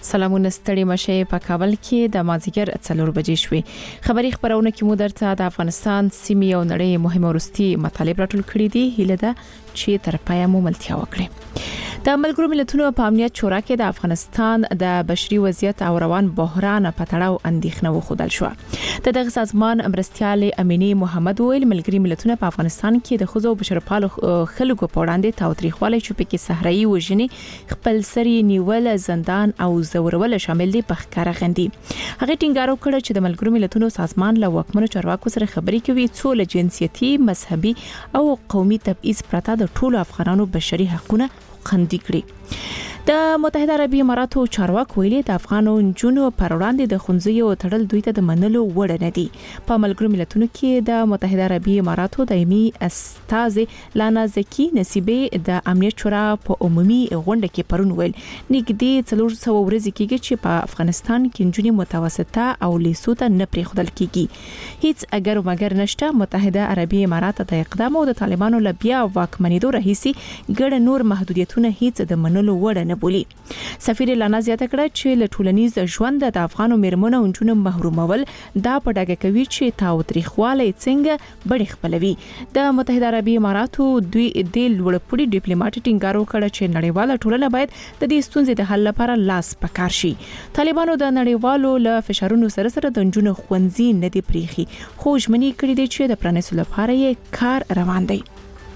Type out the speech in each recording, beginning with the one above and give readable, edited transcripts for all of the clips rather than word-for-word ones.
سلامونه ستړي مشه په کابل کې د مازیګر 4 بجې شوې خبري خبرونه کې مو درته د افغانستان سیمې او نړۍ مهمه ورستي مطالب راټول کړي دي هله ده چې تر پایه مو ملتیا وکړي د ملګرو ملتونو په امنیت شورا کې د افغانستان د بشري وضعیت او روان بحران په تړاو اندېښنه وښودل شو دغه سازمان مرستيال امینی محمد ویل ملګري ملتونه په افغانستان کې د خزو بشرپالو خلکو په وړاندې تاوتریخوالی چې په کې صحرایي وژنې خپل سری نیول زندان او زورول شامل دي په ښکارا غندي هغه ټینګارو کړ چې د ملګرو ملتونو سازمان له وکمنو چارواکو سره خبرې کوي څو له جنسيتي مذهبي او قومي تبعیض پرته د ټولو افغانانو بشري حقوقونه خوندي کړي د متحده عربی اماراتو چارواکو ویلي د افغانو جنونو پر وړاندې د خنځیو تړل دوی ته د منلو وړ نه دي په ملګرو ملتونو کې د متحده عربی اماراتو دایمي استاذ لانا زکی نصیبی د امنیت شورا په عمومي غونډه کې پرون ویل نګدي 400 ورځې کېږي چې په افغانستان کې جنونی متوسطه او لیسوته نه پریخدل کیږي هیڅ اگر مگر نشته متحده عربی امارات د اقدام او د طالبانو لبیا واکمنیدو رئیسي ګډ نور محدودیتونه هیڅ د منلو وړ نه بولی سفیر لانا زیاته کړه چې له ټولنیز ژوند د افغانو میرمنو اونجونو محرومول دا پډاګه کوي چې تاوتریخواله څنګه بډې خپلوي د متحده عربی اماراتو دوی د لوړپوړي ډیپلوماټ ټینګارو کړه چې نړیواله ټولنه باید د دې ستونزې د حل لپاره لاس پکار شي طالبانو د نړیوالو له فشارونو سره د اونجونو خوندزي نه دی پریخي خو ژمنې کړې دي چې د پرانیستلو لپاره یې کار روان دی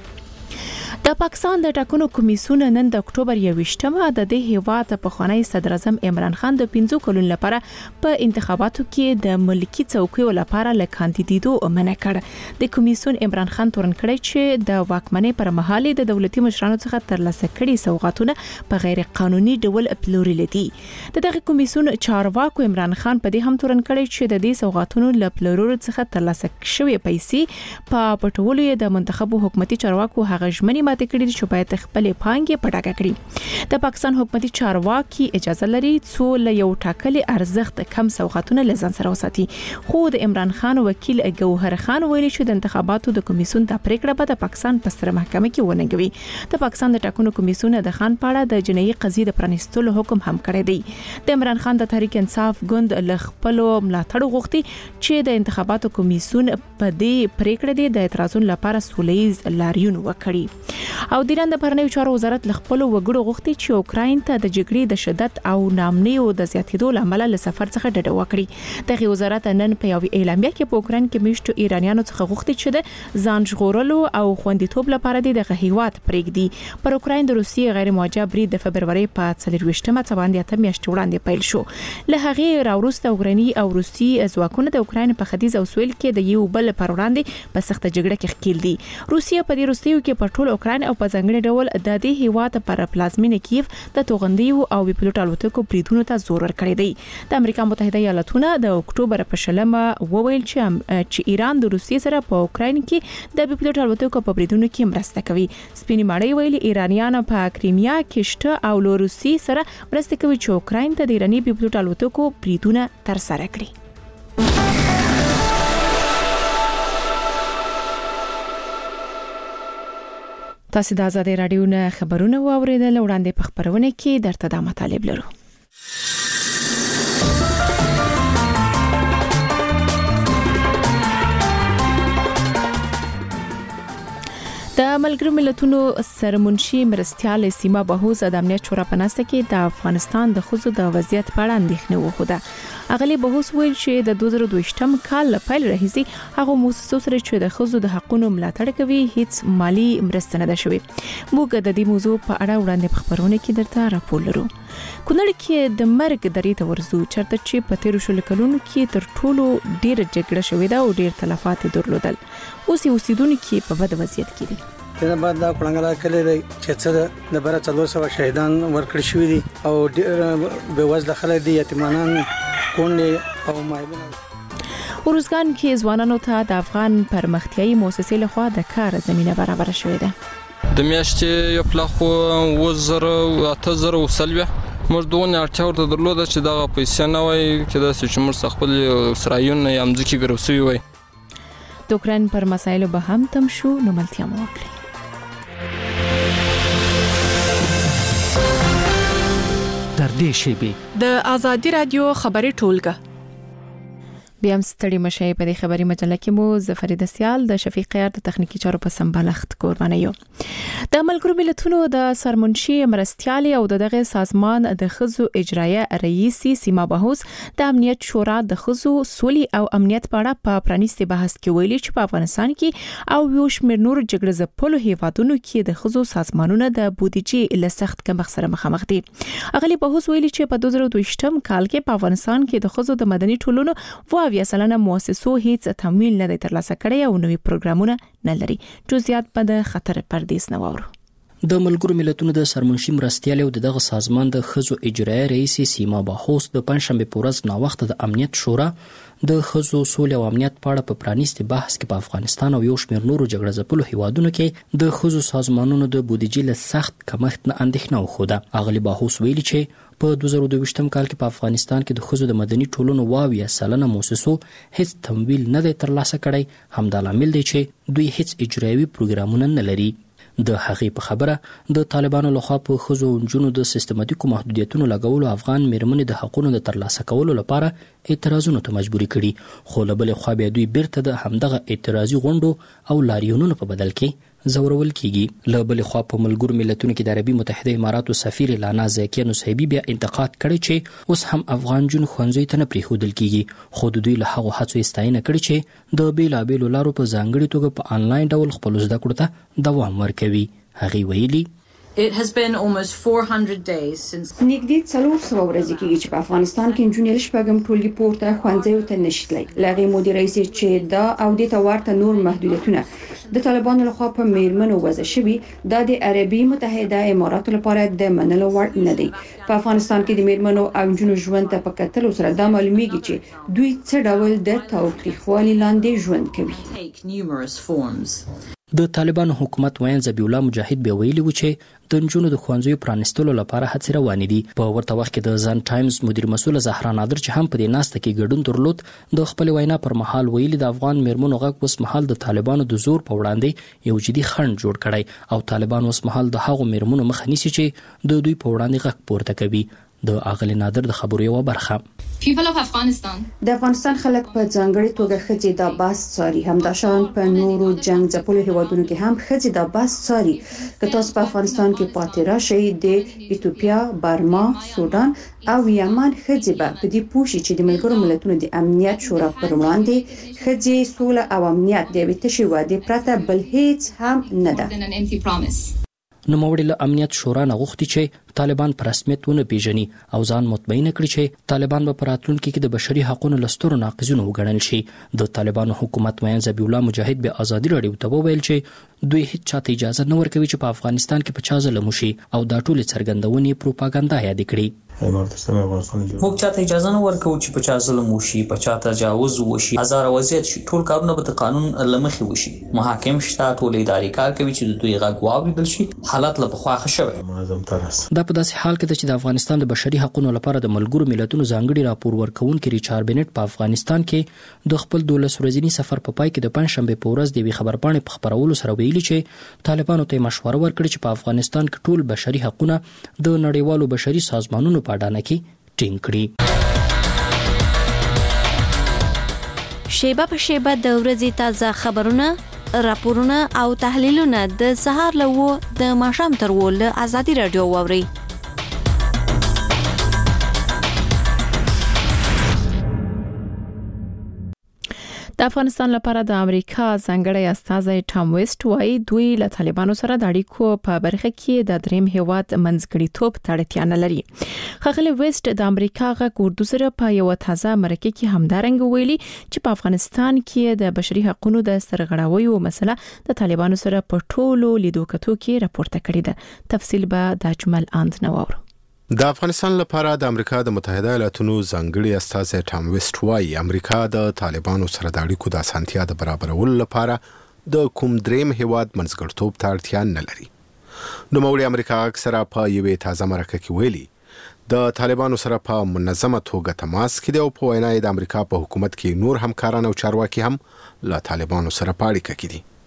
د پاکستان د ټاکنو کمیسیون نن د اکتوبر 28مه د دې هیواد په خوانی صدر اعظم عمران خان د 15 کلونو لپاره په انتخاباتو کې د ملکی څوکیو لپاره لکاندیدو منع کړ د کمیسیون عمران خان تورن کړی چې د واکمنۍ پر مهال د دولتي مشرانو څخه ترلاسه کړي سوغاتونه په غیر قانوني ډول پلورل دي دغه کمیسیون چارواکو عمران خان په دې هم تورن کړی چې د دې سوغاتونو له پلورلو څخه ترلاسه شوی پیسې په پټولو د منتخبو حکومتي چارواکو هغه ژمنې ماته کړې چې باید خپل پانګې پټاګه کړي د پاکستان حکومتي چارواکي اجازه لري څو له یو ټاکلي ارزښت کم سوغاتونه لزان سره وساتي خو د عمران خان وکیل ګوهر خان ویلي چې د انتخاباتو د کمیسیون د پریکړه به د پاکستان په ستره محکمه کې ونګوي د پاکستان د ټاکنو کمیسیون د خان پاړه د جنایي قضیې د پرانیستلو حکم هم کړی دی د عمران خان د تحریک انصاف ګوند له خپل ملاتړ غوښتي چې د انتخاباتو کمیسیون په دې پریکړه د اعتراضونو لپاره سولېز لاریون وکړي او د ایران د بهرنیو چارو وزارت له خپل وګړو غوښتي چې اوکراین ته د جګړې د شدت او نامنیو د زیاتېدو لامل له سفر څخه ډډه وکړي دغه وزارت نن په یو اعلامیه کې په اوکراین کې میشتو ایرانیانو څخه غوښتي چې د ځان ژغورلو او خوندیتوب لپاره د هیواد پرېږدي پر اوکراین د روسیې غیر موجه برید د فبرवरी په 24مه باندې اته میاشتې وړاندې پیل شو له هغه راوروسته اوکرایني او روسي ځواکونه د اوکراین په ختیځ او سویل کې د یو بل پر وړاندې په سخت جګړه کې ښکیل دي روسیه په دې وروستیو کې په ټول اوکراین او په ځنګړي ډول د دې هیواد پر پلازمینه کیف د توغندیو او بیپلوټ الوتکو بریدونو ته زور ورکړی دی د امریکا متحده ایالاتونه د اکتوبر په شلمه وویل چې ایران د روسیې سره په اوکراین کې د بیپلوټ الوتکو په بریدونو کې مرسته کوي سپینې ماړی ویلي ایرانیان په کریمیا کې شته او له روسیې سره مرسته کوي چې اوکراین ته د ایراني بیپلوټ الوتکو بریدونه ترسره کړي تاسو د آزادۍ رادیو نه خبرونه واوریدل وړاندې په خبرونه کې درته د مطالب لرو د ملګرو ملتونو سرمنشي مرستيال سیما بهوز د امنیت شورا په ناسته کې د افغانستان د خزو د وضعیت په اړه اندېښنه وښوده اغلی بهوز ویل چې د 2022م کال لپاره راهیسي هغه موسسو سره چې د خزو د حقوقو ملاتړ کوي هیڅ مالی مرسته نه ده شوې موږ د دې موضوع په اړه وړاندې په خبرونه کې درته راپور لرو کونړ کې د مرګ درې ته ورزو چرته چې په 13 کلونو کې تر ټولو ډیر جګړه شوې ده او ډیر تلفات درلودل اوس اوسیدونکو په بد وضعیت کې دي تنه بعد دا کړنګلا کړي دي چې څه د بره 400 شهیدان ورکړ شوې دي او ډیر به وځل خلک دي یتیمانان کونډې او مایبونه ورزګان کې ځوانانو ته د افغان پرمختیایي مؤسسې لخوا د کار زمينه برابر شوې ده د میاشتې یو پلاخو وزر او 8000 وسلوه موږ دونه اړتیا ورته درلوده چې دا پیسې نه وای چې دا چې موږ خپل سرایون یا مځکه ګروسوي وای د اوکراین پر مسایلو به هم تم شو نو ملتیا مو وکړي در نږدې شیبې د آزادي رادیو خبري ټولګه. بیا هم ستړي مشي په دې خبري مجله کې مو زفرید سیال د شفیق قیار د تخنیکی چارو په سمبالښت قرباني یو. د ملګرو ملتونو د سرمنشي مرستيالي او دغه سازمان د خزو اجرایه رئیس سیما بهوس د امنیت شورا د خزو سولي او امنیت په اړه په پرانیستي بحث کې ویلي چې په افغانستان کې او یو شمېر نور جګړه ځپلو هیوادونو کې د خزو سازمانونو د بودیجې له سخت کمښت سره مخامخ دي. اغلی بهوس ویلي چې په 2022م کال کې په افغانستان کې د خزو د مدني ټولنو 20% مؤسسو هیڅ تمویل نه دی ترلاسه کړی او نوې پروګرامونه نه لري. جزئیات په د خطر پردیس نه وورو. د ملګرو ملتونو د سرمنشي مرستيالي او دغه سازمان د خزو اجرایه رئیس سیما بهوس د پنځشنبه په ورځ نا وخت د امنیت شورا د خزو سولې او امنیت په اړه په پرانیستي بحث کې په افغانستان او یو شمېر نورو جګړه ځپلو هیوادونو کې د خزو سازمانونو د بودیجې له سخت کمښت نه اندېښنه وښوده. اغلی بهوس ویلي چې په 2022م کال کې په افغانستان کې د خزو د مدني ټولنو 20% مؤسسو هیڅ تمویل نه دی ترلاسه کړی. همدا لامل دی چې دوی هیڅ اجرایوي پروګرامونه نه لري. د هغې په خبره د طالبانو لخوا په خزو او نجونو د سیستماتیکو محدودیتونو لګولو افغان میرمنې د حقوقو د ترلاسه کولو لپاره اعتراضونو ته مجبوري کړي. خو له بلې خوا بیا دوی بیرته د همدغه اعتراضي غونډو او لاریونونو په بدل کې زورول کیږي. له بلې خوا په ملګرو ملتونو کې د عربي متحده اماراتو سفیر لانا زاکیه نصیبی بیا انتقاد کړی چې اوس هم افغان جون خوندزوی ته نه پریښودل کیږي. خو د دوی له هغو هڅو ستاینه کړې چې د بیلابیلو لارو په ځانګړي توګه په انلاین ډول خپل زده کړو ته دوام ورکوي. هغې ویلي It has been almost 400 days since نږدې 400 ورځې کېږي چې په افغانستان کې نجونې شپږم ټولګي پورته ښوونځیو ته نشي تللی. له هغې مودې راهیسې چې دا او دې ته ورته نور محدودیتونه د طالبانو لخوا په میرمنو وضع شوي، دا د عربي متحده اماراتو لپاره د منلو وړ نه دی. په افغانستان کې د میرمنو او نجونو ژوند ته په کتلو سره دا معلومیږي چې دوی څه ډول د تاوتریخوالي لاندې ژوند کوي. د طالبانو حکومت ویان ذبیح الله مجاهد به ویلي و چې د نجونو د ښوونځیو پرانیستلو لپاره هڅې روانې دي. په ورته وخت کې د ځان ټایمز مدیر مسؤل زهرا نادر چې هم په دې ناسته کې ګډون درلود د خپل وینا پر مهال ویلي د افغان میرمنو غږ اوس مهال د طالبانو د زور په وړاندې یو جدي خنډ جوړ کړی او طالبان اوس مهال د هغو میرمنو مخه نیسي چې د دوی په وړاندې غږ پورته کوي. د اغلی نادر د خبرو یو برخه د افغانستان خلک په ځانګړي توګه ښځې دا بحث څاري. همداشان په نورو جنگ ځپلو هیوادونو کې هم ښځې دا بحث څاري. که تاسو په افغانستان کې پاتې راشئ د ایتوپیا، برما، سودان او یمن ښځې به په دې پوه شي چې د ملګرو ملتونو د امنیت شورا پر وړاندې ښځې سوله او امنیت د یوې تشې وعدې پرته بل هیڅ هم نه ده. نوموړي له امنیت شورا نه غوښتي چې طالبان په رسمیت ونه پیژني او ځان مطمئن کړي چې طالبان به په راتلونکي کې د بشري حقوقو له سترو ناقضینو وګڼل شي. د طالبانو حکومت ویان ذبیح الله مجاهد به ازادي راډیو ته وویل چې دوی هیڅ چاته اجازه نه ورکوي چې په افغانستان کې په چا ظلم وشي او دا ټولې څرګندونې پروپاګاندا یاد کړي. موږ چاته اجازه نه ورکوو چې په چا ظلم وشي، په چا تجاوز وشي، هزار وضعیت شي. ټول کارونه به د قانون لمخې وشي. محاکم شته، ټول اداري کار کوي چې دوی غږ واوریدل شي. حالت له پخوا ښه شوی. دا په داسې حال کې ده چې د افغانستان د بشري حقوقو لپاره د ملګرو ملتونو ځانګړي راپور ورکوونکي ریچارډ بنټ په افغانستان کې د خپل 12 ورځني سفر په پای کې د پنځشنبه په ورځ د یوې خبرپاڼې په خبرولو سره ویلي چې طالبانو ته مشوره ورکړه چې په افغانستان کې ټول بشري حقوقونه د نړیوالو بشري سازمانونو په اډانه کې ټینګ کړي. شیبه په شیبه د ورځې تازه خبرونه، راپورونه او تحلیلونه د سهار له 9 د ماښام تر 10 له آزادي رادیو واوري. د افغانستان لپاره د امریکا ځانګړی استازی ټام ویسټ وايي دوی له طالبانو سره د اړیکو په برخه کې د دریم هیواد منځګړیتوب ته اړتیا نه لري. ښاغلی ویسټ د امریکا غږ اردو سره په یو تازه مرکه کې همدارنګ ویلي چې په افغانستان کې د بشري حقوقو د سرغړاویو مسله د طالبانو سره په ټولو لیدو کتو کې راپورته کړې ده. تفصیل به د اجمل اند نوور. د افغانستان لپاره د امریکا د متحده ایالاتونو ځانګړي استازی ټام ویسټ وايي امریکا د طالبانو سره د اړیکو د اسانتیا د برابرولو لپاره د کوم دریم هیواد منځګړیتوب ته اړتیا نه لري. نوموړي امریکا اکثره په یوې تازه مرکه کې ویلي د طالبانو سره په منظمه توګه تماس کې دی او په وینا د امریکا په حکومت کې نور همکاران او چارواکي هم له طالبانو سره په اړیکه کې دي.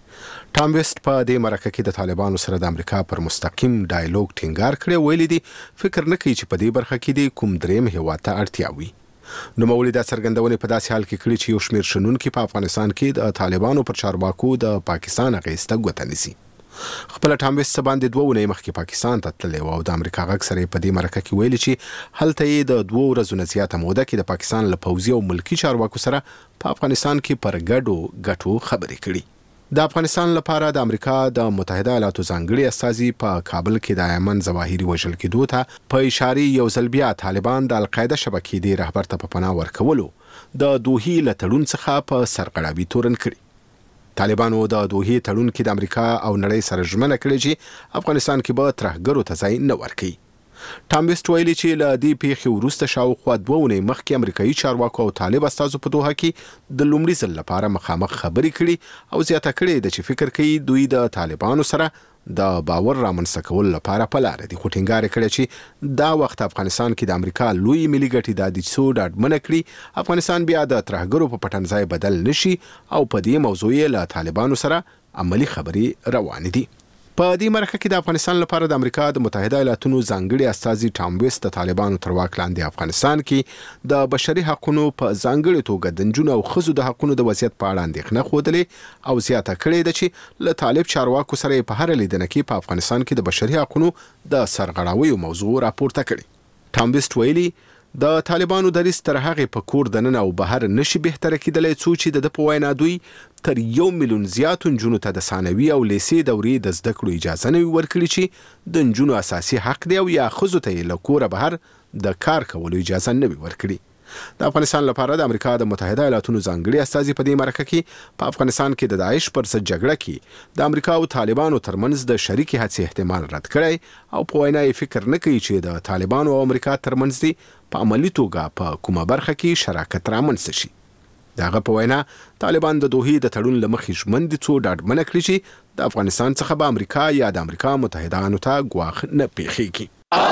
ټام ویسټ په دې مرکه کې د طالبانو سره د امریکا پر مستقیم ډایالوګ ټینګار کړی، ویلي دي فکر نه کوي چې په دې برخه کې د کوم دریم هیواد ته اړتیا وي. نوموړي دا څرګندونې په داسې حال کې کړي چې یو شمېر شنونکي په افغانستان کې د طالبانو پر چارواکو د پاکستان اغېسته ګوته نیسي. خپل ټام ویسټ باندې 2 ونې مخکې پاکستان ته تللی و او د امریکا غږ سره په دې مرکه کې ویلي چې هلته یې د 2 ورځو نه زیاته موده کې د پاکستان له پوځي او ملکی چارواکو سره په افغانستان کې پر ګټو خبرې کړي. د افغانستان لپاره د امریکا د متحده ایالاتو ځانګړي استازي په کابل کې د ایمن ظواهري وژل کېدو ته په اشاره یو ځل بیا طالبان د القاعده شبکې د رهبر ته په پناه ورکولو د دوحې له تړون څخه په سرغړاوي تورن کړي. طالبانو د دوحې تړون کې د امریکا او نړۍ سره ژمنه کړې چې افغانستان کې به ترهګرو ته ځای نه ورکړي. ټام ویسټ ویلي چې له دې پیښې وروسته شاوخوا 2 ونې مخکې امریکایي چارواکو او طالب استازو په دوحه کې د لومړي ځل لپاره مخامخ خبرې کړي او زیاته کړې ده چې فکر کوي دوی د طالبانو سره د باور رامنځته کولو لپاره په لاره دي، خو ټینګار کړی چې دا وخت افغانستان کې د امریکا لوی ملي ګټې د دې څو ډاډمنه کړي افغانستان بیا د ترهګرو په پټنځای بدل نشي او په دې موضوع یې له طالبانو سره عملی خبرې روانې دي. په دې مرکه کې د افغانستان لپاره د امریکا د متحده ایالاتونو ځانګړي استازي ټام ویسټ د طالبانو تر واک لاندې افغانستان کې د بشري حقوقو په ځانګړي توګه د نجونو او ښځو د حقوقو د وضعیت په اړه اندېښنه ښودلې او زیاته کړې ده چې له طالب چارواکو سره په هر لیدنه کې په افغانستان کې د بشري حقوقو د سرغړاویو موضوع راپورته کړي. ټام ویسټ ویلي د طالبانو دریځ تر هغه په کور دننه او بهر نشي بهتره کېدلی څو چې د په وینا دوی تر 1 میلیون زیاتو نجونو ته د ثانوي او لیسې دورې د زده کړو اجازه نه ورکړي چې د نجونو اساسي حق دی او یا ښځو ته یې له کوره بهر د کار کولو اجازه نه ورکړي. د افغانستان لپاره د امریکا د متحده ایالاتونو ځانګړي استازي په دې مرکه کې په افغانستان کې د داعش پر ضد جګړه کې د امریکا او طالبانو ترمنځ د شریکې هڅې احتمال رد کړی او په وینا یې فکر نه کوي چې د طالبانو او امریکا ترمنځ دی په عملی توګه په کومه برخه کې شراکت رامنځته شي. دغه په وینا طالبان د دوحې د تړون له مخې ژمن دي څو ډاډمنه کړي چې د افغانستان څخه به امریکا یا د امریکا متحدانو ته ګواښ نه پیښیږي.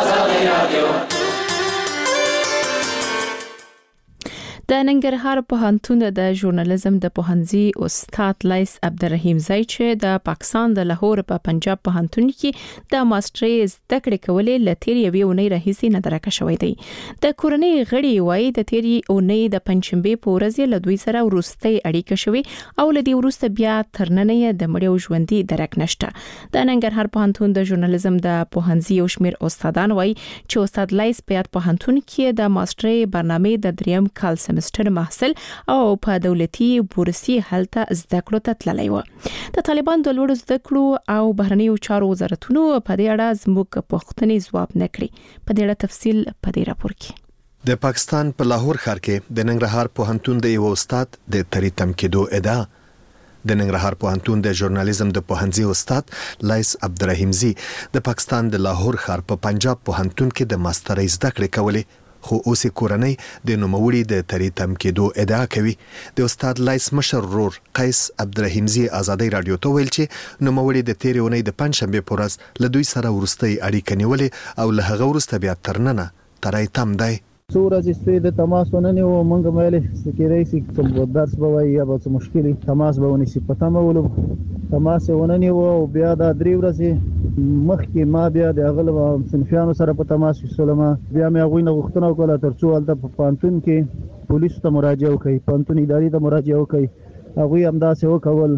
د ننګرهار پوهنتون د ژورنالیزم د پوهنځي استاد لیس عبدالرحیم زئی چې د پاکستان د لاهور په پنجاب پوهنتون کې د ماسترۍ زده کړې کولې لتیر یوې اونۍ راهیسې نه درکه شوې دی. د کورنۍ غړي وایي د تیری اونۍ د پنځشنبه په ورځ له دوی سره ورستۍ اړیکه شوې او لدی ورسته بیا ترننې د مړیو ژوندۍ درک نشته. د ننګرهار پوهنتون د ژورنالیزم د پوهنځي یو شمېر استادان وایي چې استاد لیس په پوهنتون کې د ماسترۍ برنامه د دریم کال سمستر محصل او په دولتي بورسي هلته زده کړو ته تللی و. د طالبان د لوړو زده کړو او بهرنیو چارو وزارتونو په دې اړه زموږ پوښتنې ځواب نه کړي. په دې اړه تفصیل په دې راپور کې. د پاکستان په لاهور ښار کې د ننګرهار پوهنتون د یو استاد د تریتم کېدو ادعا. د ننګرهار پوهنتون د ژورنالیزم د پوهنځي استاد لیس عبدالرحیم زئی د پاکستان د لاهور ښار په پنجاب پوهنتون کې د ماسترۍ زده کړې کولې، خو اوس کورنۍ د نوموړي د تریتم کېدو ادعا کوي. د استاد لیس مشر ورور قیس عبدالرحیم زئی ازادي رادیو ته ویل چې نوموړي د تیرې اونۍ د پنځشنبه په ورځ له دوی سره ورستۍ اړیکه نیولې او له هغه وروسته بیا ترننه تریتم دی. څو ورځې ستوي د تماس ونني او مونږ مېلې سکیرای سي چې درس به وي یا به مشکلي تماس به ونی سي پته مې ولو تماس ونني او بیا د 3 ورځې مخکې ما بیا د اغل صنفیانو سره په تماس وسلم بیا مې غوښنه غوښتنه وکړه ترڅو ولته په پانتون کې پولیس ته مراجعه وکړي، پانتون اداري ته مراجعه وکړي. هغه هم داسې وکول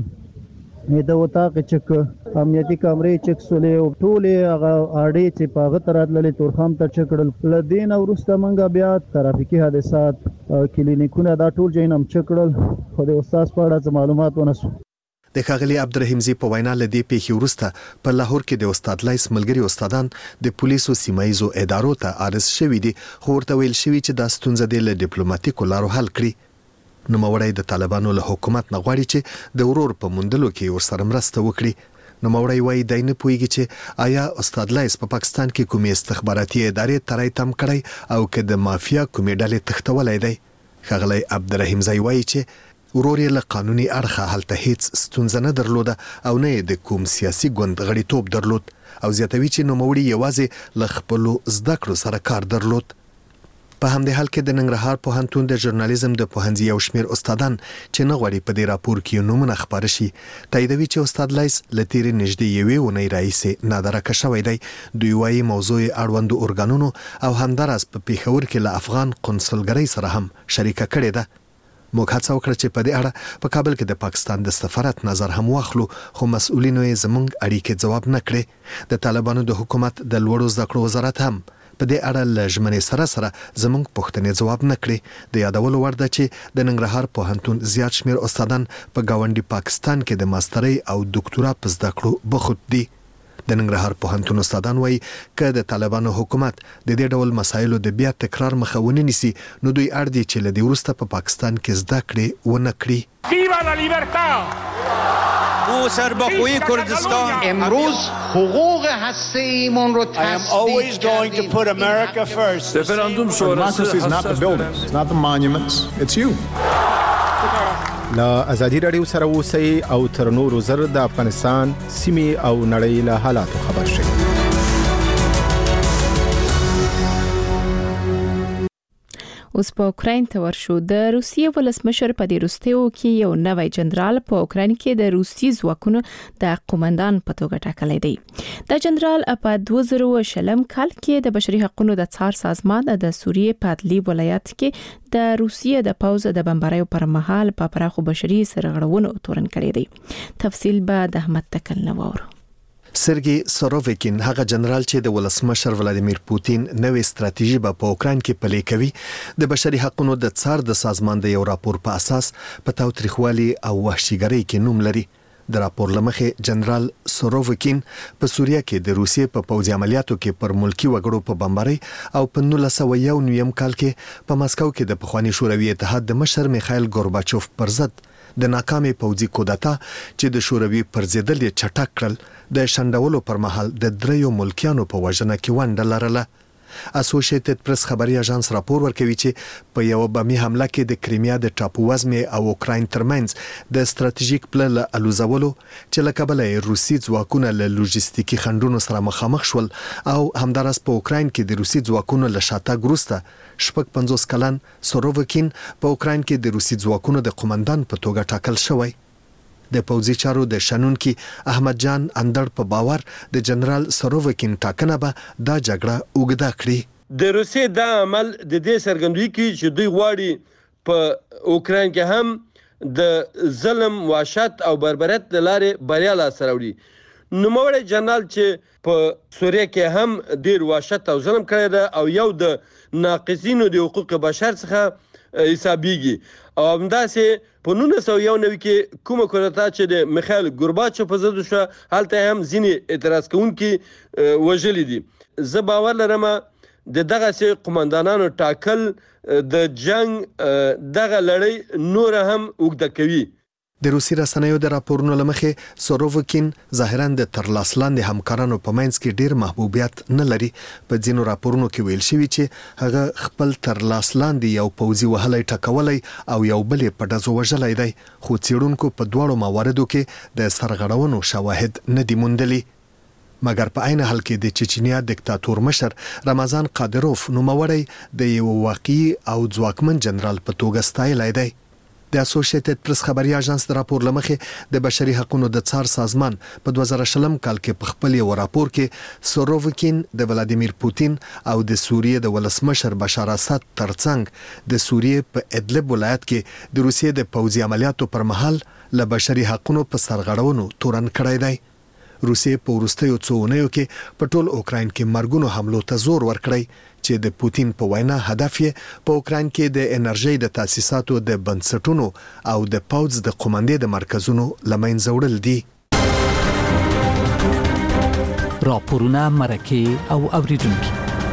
د وطاق چک امنیتي کامرې چک سولې او ټولې هغه اړې چې په هغه تراتللې تورخام ته چکړل. لدین ورسته منګه بیا ترافیکي حادثات کلینیکونه دا ټول جینم چکړل، خو د استاد په اړه معلومات ونسو. د ښاغلي عبدالرحیم زئی په وینا له دې پیښې وروسته په لاهور کې د استاد لیس ملګري استادان د پولیسو سیمایزو ادارو ته عرض شوي دي، خو ورته ویل شوي چې دا ستونزه د ډیپلوماټیکو لارو حل کړي. نوموړی د طالبانو له حکومت نه غواړي چې د ورور په موندلو کې ورسره مرسته وکړي. نوموړی وایي دی نه پوهیږي چې آیا استاد لیس په پاکستان کې کومې استخباراتي ادارې تریتم کړی او که د مافیا کومې ډلې تښتولی دی. ښاغلی عبدالرحیم زئی وایي چې ورور یې له قانوني اړخه هلته هیڅ ستونزه نه درلوده او نه یې د کوم سیاسي ګوند غړیتوب درلود، او زیاتوي چې نوموړي یوازې له خپلو زده کړو سره کار درلود. په همدې حال کې د ننګرهار پوهنتون د ژورنالیزم د پوهنځي یو شمېر استادان چې نه غواړي په دې راپور کې نومونه خبر شي تاییدوي چې استاد لایس لتیری نږدې یوې ونې راهیسې نادرکه شوی دی. دوی وايي موضوع اړوندو ارګانونو او همداراز په پیښور کې له افغان قونسلګرۍ سره هم شریکه کړې ده. موږ هڅه وکړه چې په دې اړه په کابل کې د پاکستان د سفارت نظر هم واخلو خو مسؤلینو یې زموږ اړیکې ځواب نه کړې. د طالبانو د حکومت د لوړو زده کړو وزارت هم په دې اړه له ژمنې سره زموږ پوښتنې ځواب نه کړې. د یادولو وړ ده چې د ننګرهار پوهنتون زیات شمېر استادان په ګاونډي پاکستان کې د ماسترۍ او ډاکټورا په زده کړو بوخت دي. د ننګرهار پوهنتون استادان وایي که د طالبانو حکومت د دې ډول مسایلو د بیا تکرار مخه ونه نیسي نو دوی اړ دي چې له دې وروسته په پاکستان کې زده کړې ونه کړي. ویوا لا لیبرتا او سربخوی کردستان امروز حقوق هسته‌ایمون رو I am always going to put America first. Referendum sonrası is not the buildings, it's not the monuments, it's you. لا ازادي رادیو سره اوسئ او تر نورو زر د افغانستان سیمې او نړۍ له حالاتو خبر شئ. اوس په اوکراین ته ورشو. د روسیې ولسمشر په دې وروستیو کې یو نوی جنرال په اوکراین کې د روسي ځواکونو د قومندان په توګه ټاکلی دی. د جنرال په 2020 کال کې د بشري حقوقو د څار سازمان د سوریې په ادلیب ولایت کې د روسیې د پوځ د بمباریو پر مهال په پراخو بشري سرغړونو تورن کړی دی. تفصیل به د احمد تکل نوور. سرګي سوروویکین هغه جنرال چې د ولسمشر ولادیمیر پوتین نوې ستراتیژي په اوکراین کې پلي کوي د بشري حقوقو د څار د سازمان د یو راپور په اساس په تاوتریخوالي او وحشیګرۍ کې نوم لري. د راپور لمخې جنرال سوروویکین په سوریه کې د روسیې په پوځي عملیاتو کې پر ملکی وګړو په بمبارۍ او په 1991 کال کې په مسکو کې د پخوانی شوروي اتحاد د مشر میخایل ګورباچوف پر ضد د ناکامي پوځي کودتا چې د شوروي پر ضد یې چټک کړل د شندولو پر مهال د دریو ملکیانو په وژنه کې ونډه لرله. اسوسییټډ پریس خبري اژانس راپور ورکوي چې په یو بمي حمله کې د کریمیا د ټاپو وزمې او اوکراین ترمنځ د ستراتیژیک پلان له الوزولو چې له کبله روسي ځواکونه له لوجستیکي خنډونو سره مخامخ شول او همدارس په اوکراین کې د روسي ځواکونو له شاتګ وروسته 50 کلن سوروویکین په اوکراین کې د روسي ځواکونو د قومندان په توګه ټاکل شوی. د پوځي چارو د شنونکي احمد جان اندړ په باور د جنرال سوروویکین ټاکنه به دا جګړه اوږده کړي. د روسیې دا عمل د دې څرګندوي کوي چې دوی غواړي په اوکراین کې هم د ظلم وحشت او بربریت د لارې بریا لاسته راوړي. نوموړی جنرال چې په سوریه کې هم ډیر وحشت او ظلم کړی دی او یو د ناقصینو د حقوق بشر څخه حسابيږي او همداسې په 1991 کې کومه کودتا چې د میخایل ګورباچوف په ضد شو هلته هم ځینې اعتراض کوونکي وژلي دي. زه باور لرم د دغه قومندانانو ټاکل د جنگ دغه لړۍ نور هم اوږده کوي. د روسي رسنیو د راپورونو لمخې سوروویکین ظاهرا د ترلاس لاندې همکارانو په منځ کې ډیر محبوبیت نه لري. په ځینو راپورونو کې ویل شوی چې هغه خپل ترلاس لاندې یو پوځي وهلای ټکولای او یو بل په دزو وژلای دی خو څېړونکو په دواړو مواردو کې د سرغړونو شواهد نه دي موندلي. مګر په عین حال کې د چچنیا دیکتاتور مشر رمضان قادروف نوموړی د یو واقعي او ځواکمن جنرال په توګه ستایلی دی. د اسوسییټډ پریس خبري اژانس د راپور لمخې د بشري حقوقو د څار سازمان په 2020 کال کې په خپل یو راپور کې سوروویکین د ولادیمیر پوتین او د سوریې د ولسمشر بشار اسد ترڅنګ د سوریې په ادلب ولایت کې د روسیې د پوځي عملیاتو پر مهال له بشري حقوقو په سرغړونو تورن کړی دی. روسیې په وروستیو څو اونیو کې په ټول اوکراین کې مرګونو حملو ته زور ورکړی چې د پوتین په وینا هدف یې په اوکراین کې د انرژي د تاسیساتو د بنسټونو او د پوځ د قومندې د مرکزونو لمنځه وړل دي. راپورونه مرکه او اوریدونکو.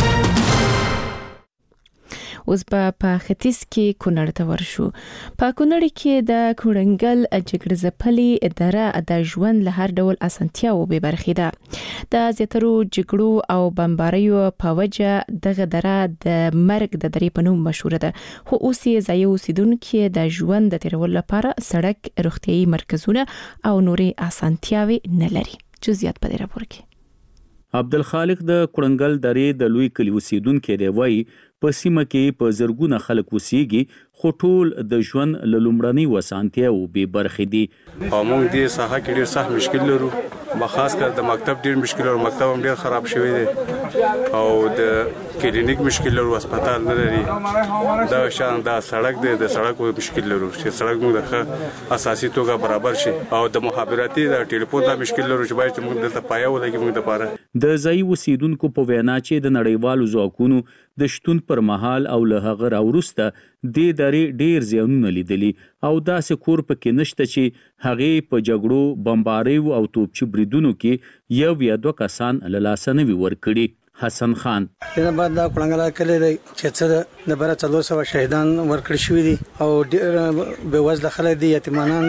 اوس په ختیځ کې کونړ ته ورشو. په کونړ کې د کورنګل جګړه ځپلي اداره د ژوند له هر ډول اسانتیاو به برخې ده. د زیاترو جګړو او بمباریو په وجه دغه دره د مرګ د درې په نوم مشهور ده خو اوس یې ځای اوسیدونکو د ژوند د تیرولو لپاره سړک، روغتيایي مرکزونه او نورې اسانتیاوې نه لري. جزئیات په دې راپور کې. عبدالخالق د کړنګل درې د لوی کلي اوسیدونکی دی، وایي په سیمه کې په زرګونه خلک اوسیږي خو ټول د ژوند له لومړنۍ وسانتیاوو بې برخې دي. او موږ دې ساحه کې ډېر سخت مشکل لرو، خاص کر د مکتب ډېر مشکل لرو، مکتب هم ډېر خراب شوی دی او د کلینیک مشکل لرو، هسپتال نه لري. دا شان دا سړک دی، د سړک مشکل لرو چې سړک موږ د اساسي توګه برابر شي، او د مخابراتي د ټلیفون دا مشکل لرو چې باید موږ دلته پایه ولګي موږ لپاره. د ځایي اوسیدونکو په وینا چې د نړیوالو ځواکونو د شتون پر مهال او له هغه راوروسته دې درې ډېر زیانونه لیدلي او داسې کور پکې نشته چې هغې په جګړو، بمباریو او توپچي بریدونو کې یو یا دوه کسان له لاسه نه وي ورکړي. حسن خان د بعد د کړنګل کلی دی چې څه د بره 400 شهیدان ورکړي شوي دي او ډېر بېوزله خلک دي، یتیمانان،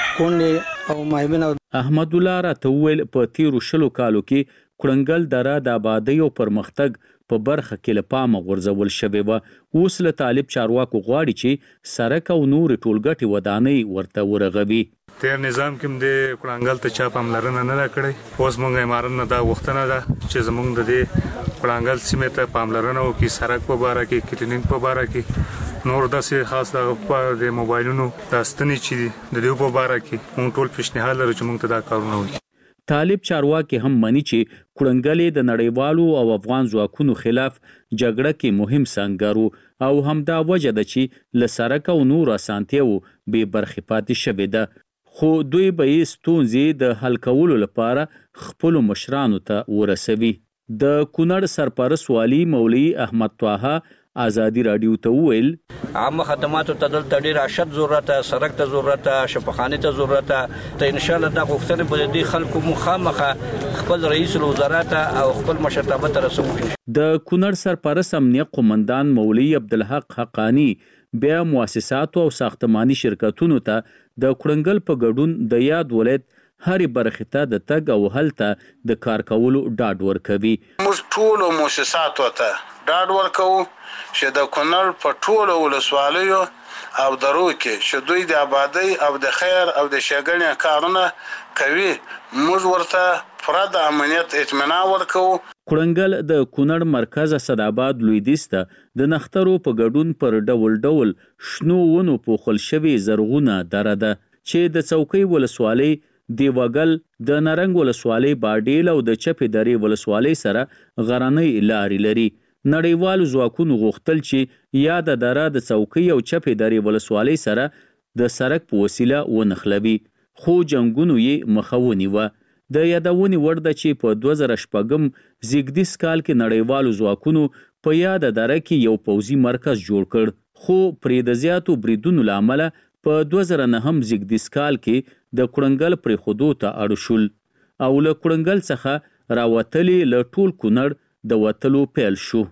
کونډې او مایمن. احمد الله راته وویل په تیرو 20 کالو کې کړنګل دره د آبادۍ او پرمختګ په برخه کې له پامه غورځول شوې وه. اوس له طالب چارواکو غواړي چې سړک او نورې ټولګټې ودانۍ ورته ورغوي. تیر نظام کې د کړنګل ته چا پاملرنه نه کړې، اوس موږ امارت نه دا غوښتنه ده چې زموږ د دې کړنګل سیمې ته پاملرنه وکړي، سړک په باره کې، کلینیک په باره کې، نور داسې خاص د موبایلونو د ستنې چې دي د دې په باره کې موږ ټول پیشنهاد لرو چې موږ ته دا کارونه وکړي. طالب چارواکي هم مني چې کړنګلې د نړیوالو او افغان ځواکونو خلاف جګړه کې مهم سنګر او همدا وجه ده چې له سړک او نور اسانتیاوو بې برخې پاتې شوې ده، خو دوی به یې ستونزې د حل کولو لپاره خپلو مشرانو ته ورسوي. د کونړ سرپرست والي مولوي احمد طه آزادي رادیو ته وویل عامه خدماتو ته دلته ډېر اشد ضرورت، سړک ته ضرورت، شفاخانه ته ضرورت ته ان شاء الله دا غوښتنه به د خلکو مخامخه خپل رئیس الوزرا او خپل مشرتابه ته رسوي. د کونړ سرپرست امنیه قومندان مولوي عبدالحق حقانی بیا مؤسساتو او ساختماني شرکتونو ته د کړنګل په ګډون د یاد ولایت هرې برخې ته د تګ او هلته د کار کولو ډاډ ورکوي. موږ ټولو مؤسساتو ته ډاډ ورکوو چې د کونړ په ټولو ولسوالیو او درو کې چې دوی د آبادۍ او د خیر او د ښېګڼې کارونه کوي، موږ ورته پوره د امنیت اطمینان ورکوو. کړنګل د کونړ مرکز اسداباد لویدیځ ته د نښترو په ګډون پر ډول ډول شنو ونو پوښل شوې زرغونه دره ده چې د څوکۍ ولسوالۍ، دیوګل، د نرنګ ولسوالۍ، باډیل او د چپې درې ولسوالۍ سره غرنۍ لارې لري. نړیوالو ځواکونو غوښتل چې یاده دره د څوکۍ او چپې درې ولسوالۍ سره د سړک په وسیله ونښلوي، خو جنګونو یې مخه ونیوه. د یادونې وړ ده چې په 2006 زیږدیز کال کې نړیوالو ځواکونو په یاده دره کې یو پوځي مرکز جوړ کړ، خو پرې د زیاتو بریدونو له امله په 2009 زیږدیز کال کې د کړنګل پرېښودو ته اړ شول او له کړنګل څخه راوتلې له ټول کونړ د وتلو پیل شو.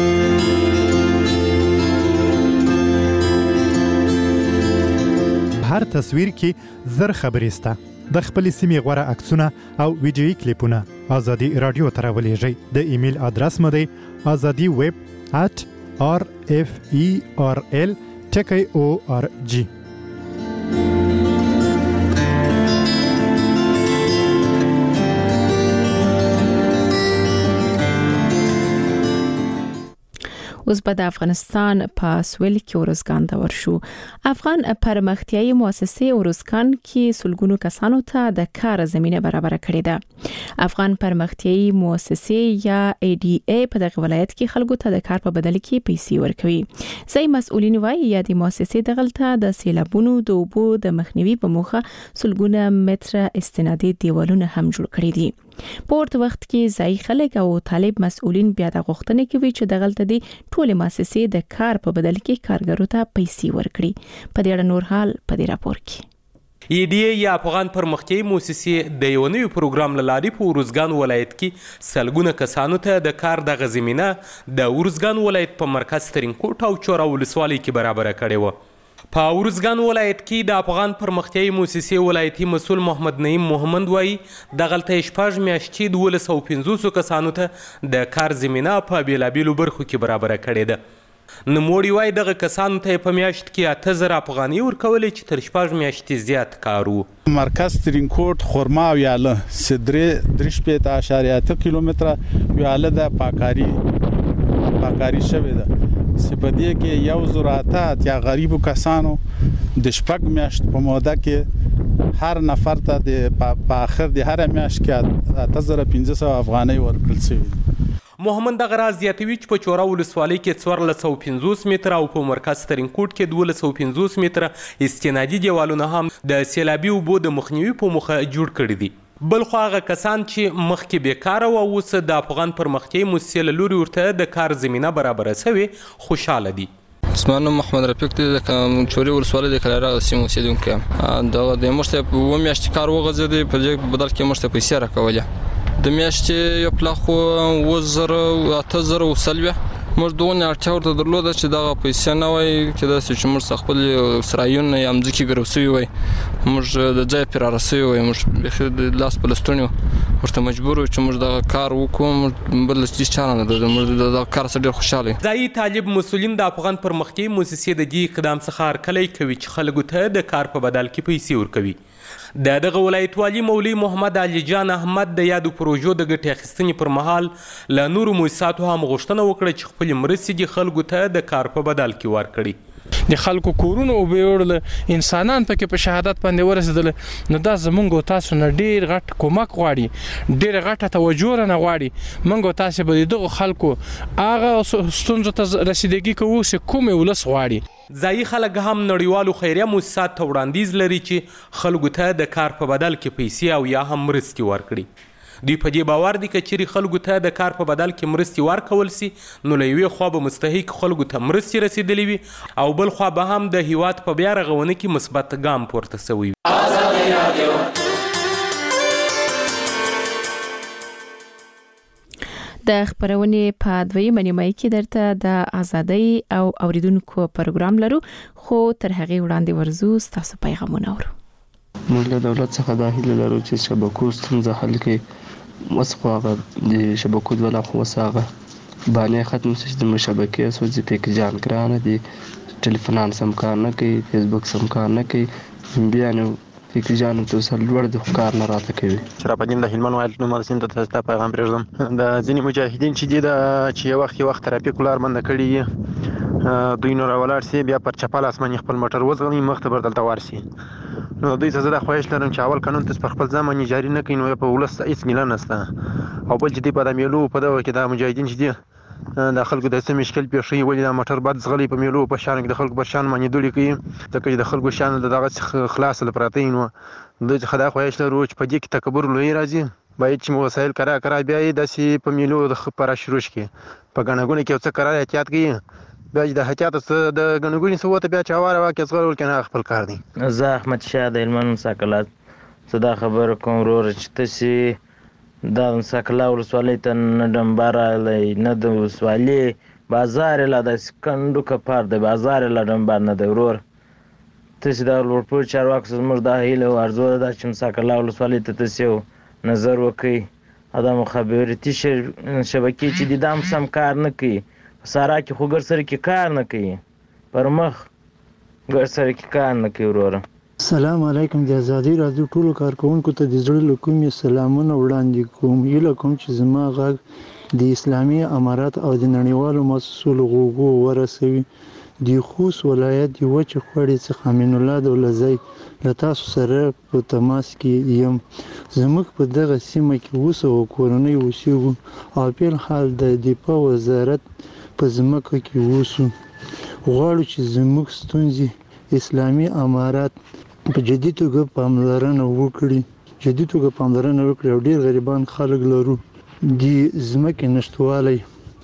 هر تصویر کې زر خبرې سته. د خپل سیمې غوره عکسونه او ویډیويي کلیپونه آزادي رادیو ته راولېږئ. د ایمیل ادرس مو دی azadi@rferl.org. اوس به د افغانستان په سویل کې اورزګان ته ورشو. افغان پرمختیایي مؤسسې اورزګان کې سلګونو کسانو ته د کار زمينه برابر کړې ده. افغان پرمختیایي مؤسسې یا ADA په دغه ولایت کې خلکو ته د کار په بدل کې پیسې ورکوي. ځای مسؤلین وایي یا د مؤسسې دغلته د سیلابونو د اوبو د مخنیوي په موخه سلګونه متره استنادي دیوالونه هم جوړ کړي دي. په ورته وخت کې ځای خلک او طالب مسؤلین بیا د غوښتنې کوي چې دغلته دي ټول مؤسسې د کار په بدل کې کارګرو ته پیسې ورکړي. په دې اړه نور حال په دې راپور کې. ایډي یا افغان پرمختیایي مؤسسې د یو نوي پروګرام له لارې په اورزګان ولایت کې سلګونه کسانو ته د کار دغه زمینه د اورزګان ولایت په مرکز ترینکوټ او چوره ولسوالۍ کې برابره کړې وه. په اورزګان ولایت کې د افغان پرمختیایي مؤسسې ولایتي مسؤل محمد نعیم محمد وایي دغلته 6 میاشتې 1250 کسانو ته د کار زمینه په بیلابیلو برخو کې برابره کړې ده. نوموړي وایي دغه کسانو ته په میاشت کې 8000 افغانۍ ورکولې چې تر 6 میاشتې زیات کار و. مرکز ترینکوټ خرما او یاله سدرې 3.8 کیلومتره یاله د پاکاری شوې ده. سپدې کې 1008 یا غریبو کسانو د 6 میاشت په موده کې هر نفر ته په اخر د هر میاشت کې 8500 افغانۍ ورکړل شوې. محمد دغه راز زیاتوي چې په چوره ولسوالۍ کې 1450 متره او په مرکز ترینکوټ کې 1250 متره استنادي دیوالونه هم د سیلابي اوبو د مخنیوي په موخه جوړ کړي دي. بلخو هغه کسان چې مخکې بیکاره و اوس د افغان پرمختیایي موسسې له لوري ورته د کار زمینه برابره شوې خوشحاله دي. اسمان محمد رفیق دی د چوري ولسوالۍ د کلاره سیمه اوسیدونکی یم. د مرسته په و میاشتې کار وغځېدی په دې بدل کې مرسته پیسې راکولې. د میاشتې یو پلاخو 8000 وسلوه موږ دونه اړتیا ورته درلوده چې دغه پیسې نه وای چې داسې چې موږ خپل اسرایون یا مځکې ګروسوي وای موږ د ځای پر راسي وای موږ د لاس پلستونیو ورته مجبور چې موږ دغه کار وکړو بل څه چاره نه درلوده موږ دغه کار سره ډېر خوشاله. ځایي طالب مسؤلین د افغان پرمختیایي موسسې د دې اقدام څخه هرکلی کوي چې خلکو ته د کار په بدل کې پیسې ورکوي. دغه ولایت والي مولوي محمد علي جان احمد د یادو پروژو د ګټې اخیستنې پر مهال له نورو مؤسساتو هم غوښتنه وکړه چې خپل مرستې د خلکو ته د کار په بدل کې ورکړي. د خلکو کورونو او بیوړل انسانان پکې په شهادت باندې ورسېدل نو دا زمونږ تاسو نه ډیر غټ کومک غواړي ډیر غټه توجه نه غواړي. موږ تاسو به دغه خلکو هغه ستونزو ته رسیدګي کوو چې کوم ولس غواړي. ځایي خلک هم نړیوالو خیریه مؤسسات ته وړاندیز لري چې خلکو ته د کار په بدل کې پیسې او یا هم مرستې ورکړي. دوی په دې باور دي که چیرې خلکو ته د کار په بدل کې مرستې ورکول سي نو له یوې خوا به مستحق خلکو ته مرستې رسیدلې وي او بل خوا به هم د هیواد په بیا رغونه کې مثبت ګام پورته سوی وي. د خبرونې په دویمه نیمه کې درته د ازادۍ او اوریدونکو پروګرام لرو خو تر هغه وړاندې ورزو تاسو پیغامونه اورو. موږ له دولت څخه دا هیله لرو چې شبکو ستونزه حل کړي وسخواغه د شبکو دوله خو وساغه باندې ختم شي د شبکې سوځي پک جان کرانه دي ټلیفونان سم کار نه کوي فیسبوک سم کار نه کوي بیا نو فکر جان ته سر لوړ د کار نه راته کوي. شرافالدین د هلمند ولایت نو مرسین ته تاسو پیغام پرېږدم د ځینې مجاهدین چې دي چې یو وخت ترافیک لار بند کړي دوی نور ولر سي بیا پر چپال اسماني خپل موټر وځغلي مخ ته بدلته ورسي نو دوی څه زده خواهش لرم چې اول قانون تاسو خپل ځمانه جاری نه کړئ نو په ولس هیڅ ملان نشته او بل چې دی په میلو په دغه کې د مجاهدین چې دي د خلکو د څه مشکل پیښوي ولې د موټر بد زغلي په میلو په شان کې د خلکو په شان باندې دوړي کوي ځکه چې د خلکو شان دغه خلاص لپاره نو دوی خدای خواهش لرو چې په دې کې تکبر لوی راځي باید چې وسایل کرا بیا د سی په میلو د خبره شروع شي په غنګونه کې څه کرا احتیاط کوي بیا د احتیاط د غنګونی سوته بیا چاواره واکه څغول کنه خپل کار دي. زه احمد شاه د هلمند مساکلات صدا خبر کوم ورور چې تاسو دا مساکلا ولسوالۍ ته نه ډمباره نه د ولسوالۍ بازار لا د سکندو کپار د بازار لا ډمبار نه د ورور تاسو دا ورپور چارواکو زموږ د هیله او ارزو د چې مساکلا ولسوالۍ ته تاسو نظر وکړي ادا مخابراتي شبکې چې د دام سم کار نه کوي سارا کې خو ګر سره کې کار نه کوي پر مخ ګر سره کې کار نه کوي ورور. السلام علیکم د ازادي رادیو ټولو کارکونکو ته د زړه له کومې سلامونه وړاندې کوم. یله کوم چې زما غږ د اسلامي امارات او د نړیوالو مؤسسو له غوږو ورسوي. د خوست ولایت د وچې خوړې څخه امین الله دولزی له تاسو سره په تماس کې یم. زموږ په دغه سیمه کې 200 کورنۍ اوسېږو او په حال د دفاع وزارت په ځمکه کې اوسو. غواړو چې زموږ ستونزې اسلامي امارات په جدي توګه پاملرنه وکړي او ډېر غریبان خلک لرو د ځمکې نشتوالی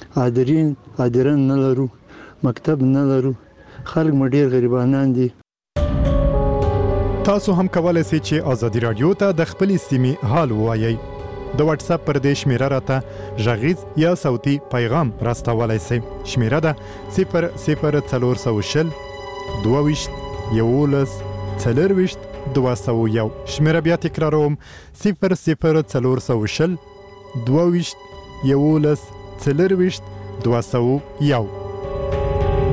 عادرین نه لرو مکتب نه لرو خلک مو ډېر غریبانان دي. تاسو هم کولای شئ چې ازادي رادیو ته د خپل سیمې حال ووایئ. د واتس اپ پر دې شمیره راته غږیز یا صوتي پیغام راستولای شئ. شمیره ده 00420 22 11 201. شمیره بیا تکراروم 00420 22 11 201.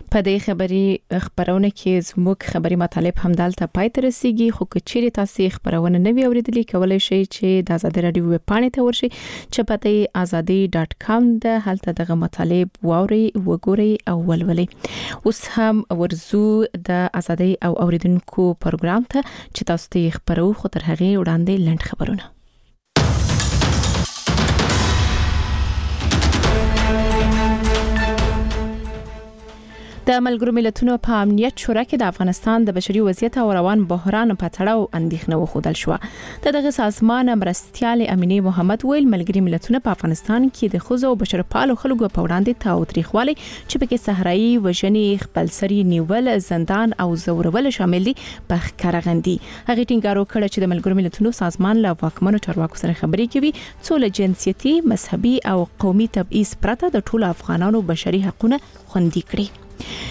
په دې خبرونه کې زموږ خبري مطالب هم دلته پای ته رسیږي خو کچېری تاسو خبرونه نه وی اوریدلی کولای شئ چې د آزادي رادیو ویب پاڼې ته ورشئ چې پته azadi.com د هلته دغه مطالب ووري وګورئ او ولولئ. اوس هم ورزو د آزادي او اوریدونکو پروګرام ته چې تاسو ته خبرو خو تر هغه وړاندې لنډ خبرونه. د ملګرو ملتونو په امنیت شورا کې د افغانستان د بشري وضعیت او روان بحران په تړاو اندېښنه وښودل شو. دغه سازمان مرستيال امینه محمد ویل ملګري ملتونه په افغانستان کې د خزو او بشرپالو خلکو په وړاندې تاوتریخوالي چې پکې صحرایي وژنې خپلسري نیول زندان او زورول شامل دي په ښکارغندي. هغه ټینګار وکړ چې د ملګرو ملتونو سازمان له واکمنو چارواکو سره خبرې کوي څو له جنسيتي مذهبي او قومي تبعیض پرته د ټولو افغانانو بشري حقوقونه خوندي کړي.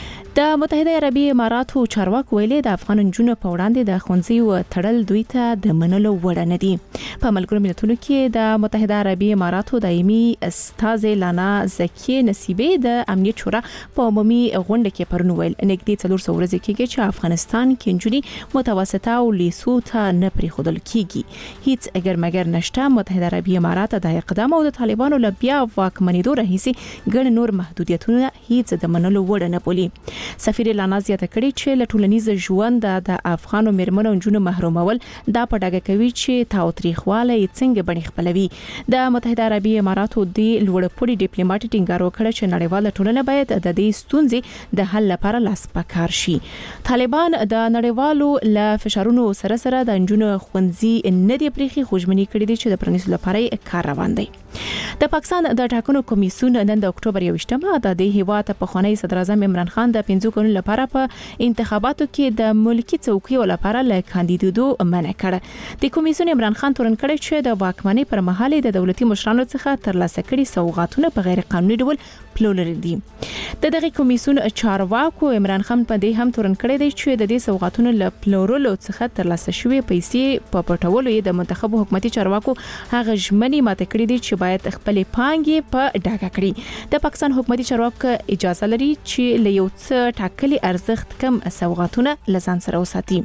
د متحده عربی اماراتو چارواکي ویلي د افغان جنونو په وړاندې د خونځي تړل دوی ته د منلو وړ نه دي. په ملګرو ملتونو کې د متحده عربی اماراتو دایمي استاذ لانا زکی نصیبی د امنیت شورا په عمومي غونډه کې پرون ویل نګدي 400 ورځې کېږي چې افغانستان کې جنونی متوسطه او لیسو ته نه پریخودل کیږي. هیڅ اگر مگر نشته. متحده عربی امارات د اقدام او د طالبانو له بیا واکمنېدو راهیسي ګڼ نور محدودیتونه هیڅ د منلو وړ نه بولي. سفیر لانا زیاته کړي چې له ټولنیز ژوند د افغانو میرمنو جنونو محرومول دا په ډاګه کوي چې تاوتریخواله څنګه بڼ خپلوي. د متحده عربی اماراتو د لوړپوړي ډیپلوماټ ټینګار وکړ چې نړیواله ټولنه باید د دې ستونزې د حل لپاره لاس پکار شي. طالبان د نړیوالو له فشارونو سره سره د جنونو خوندزي نه دی پریخي خوشمنی کړي دي چې د پرنیسو لپاره کار روان دی. د پاکستان د ټاکنو کمیسیون نن د اکتوبر 21مه د هیواد په خوانی صدر اعظم عمران خان د 5 کلونو لپاره په انتخاباتو کې د ملکی څوکیو لپاره له کاندیدودو منع کړ. د کمیسیون عمران خان تورن کړی چې د واکمنۍ پر مهال د دولتي مشرانو څخه ترلاسه کړي سوغاتونه په غیر قانوني ډول پلورل دي. دغه کمیسیون چارواکو عمران خان په دې هم تورن کړی دی چې د دې سوغاتونو له پلورلو څخه ترلاسه شوی پیسې په پټولو د منتخب حکومتي چارواکو هغه ژمنې ماته کړې دي چې باید خپل پانګې په ډاګه کړي. د پاکستان حکومتي چارواکو اجازه لري چې له یو څه ټاکلي ارزښت کم سوغاتونه لزان سره وساتي.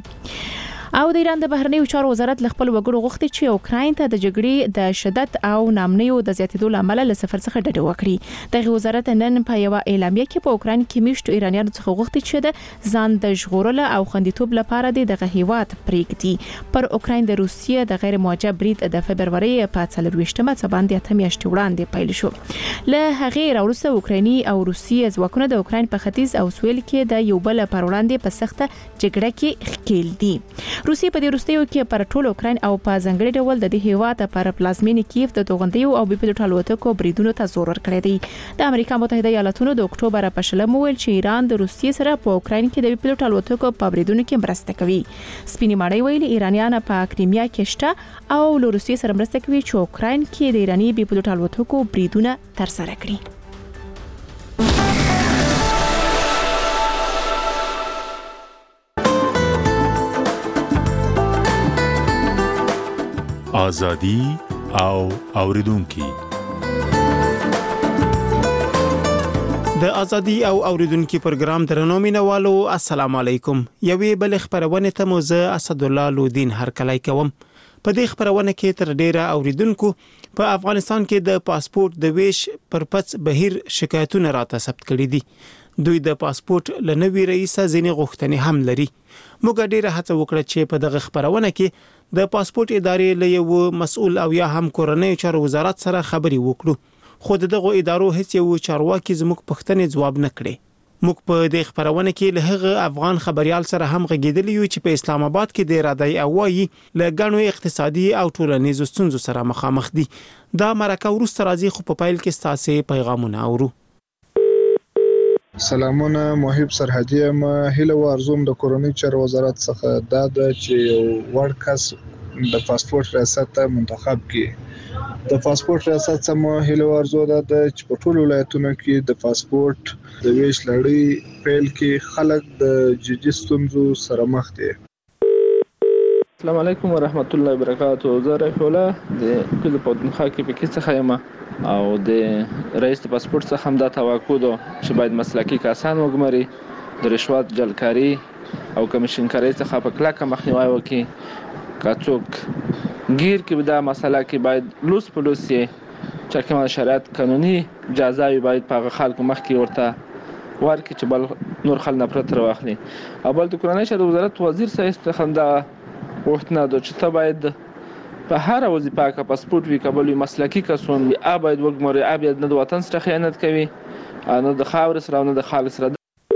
او د ایران د بهرنیو چارو وزارت ل خپل وګړو غوښتي چې اوکراین ته د جګړې د شدت او نامنیو د زیاتېدو لامل له سفر څخه ډډه وکړي. د وزارت نن په یو اعلامیه کې په اوکراین کې میشتو ایرانیانو څخه غوښتي چې د ځان د ژغورل او خوندیتوب لپاره د هیواد پریږدي. پر اوکراین د روسیې د غیر موجه برید د فبرवरी په 24مه باندې 8 میاشتې وړاندې پیل شو. له هغه راوروسته اوکرایني او روسي ځواکونه د اوکراین په ختیځ او سویل کې د یو بل پر وړاندې په سخته جګړه کې ښکیل دي. روسیې په دې وروستیو کې پر ټول اوکراین او په ځنګړي ډول د دې هیواد پر پلازمینې کیف د توغندیو او بیپلوټ الوتکو بریدونو ته زور ورکړی دی. د امریکا متحده ایالاتونو د اکتوبر په شلم ویل چې ایران د روسیې سره په اوکراین کې د بیپلوټ الوتکو په بریدونو کې مرسته کوي. سپینې ماڼۍ ویل ایرانیان په کریمیا کې شته او له روسیې سره مرسته کوي چې اوکراین کې د ایرانی بیپلوټ الوتکو بریدونه ترسره کړي. آزادی او اوریدونکو د ازادي او اوریدونکو پروګرام درنو مینوالو السلام علیکم. یوې بل خبرونه ته مو زه اسد الله لودین هرکلی کوم. په دې خبرونه کې تر ډیره اوریدونکو په افغانستان کې د پاسپورت د ویش پرپس بهیر شکایتونه راته ثبت کړي دي. دوی د پاسپورت لنوي رئیس ځینې غوښتنې هم لري. موږ ډیره هڅه وکړه چې په دغه خبرونه کې د پاسپورت ادارې له یو مسؤل او یا هم کورنۍ چارو وزارت سره خبري وکړو. خو دغه ادارو هیڅ یو چارواکي زموږ پوښتنې ځواب نه کړي. موږ په دې خبرونه کې له هغه افغان خبريال سره هم غږیدلی یو چې په اسلام آباد کې د ارادي اوایي له غنو اقتصادي او ټولنیزو ستونزو سره مخامخ دي. دا مرکه ورسته راځي خو په پایل کې ستاسو پیغامونه اورو. سلامونه محب سرحدي ما هله ورزوم د کورونی چارو وزارت څخه دا د چې یو ورکس د پاسپورت ریاست منتخب کی د پاسپورت ریاست سم هله ورزو د چپټول ولایتونو کې د پاسپورت د ویش لړۍ پیل کې خلک د جدي ستونزو سره مخ دي. السلام علیکم ورحمت الله وبرکاتہ. زه رفیع الله د کله په مخه کې پکې څخه یم. او د رئیس پاسپورت څخه هم دا توقع ده چې باید مسلکي کسان وګماري، د رشوت جلکاری او کمیشن کاری څخه په کلکه مخنیوي وکړي. که څوک گیر کې به دا مسله کې باید لوس په لوس یې چې کومه شرایط قانوني اجازه وي باید په خلکو مخ کې ورته ورکړي چې بل نور خلک نه پرته راوخلي. او بل د کورنۍ چارو وزارت وزیر صاحب څخه دا وختونه ده چې ته باید په هر وظیفه کې پاسپورت وي کابل وي مسلکي کسان وي باید وګماري، باید نه د وطن سره خیانت کوي نه د خاور سره نه د خالص سره.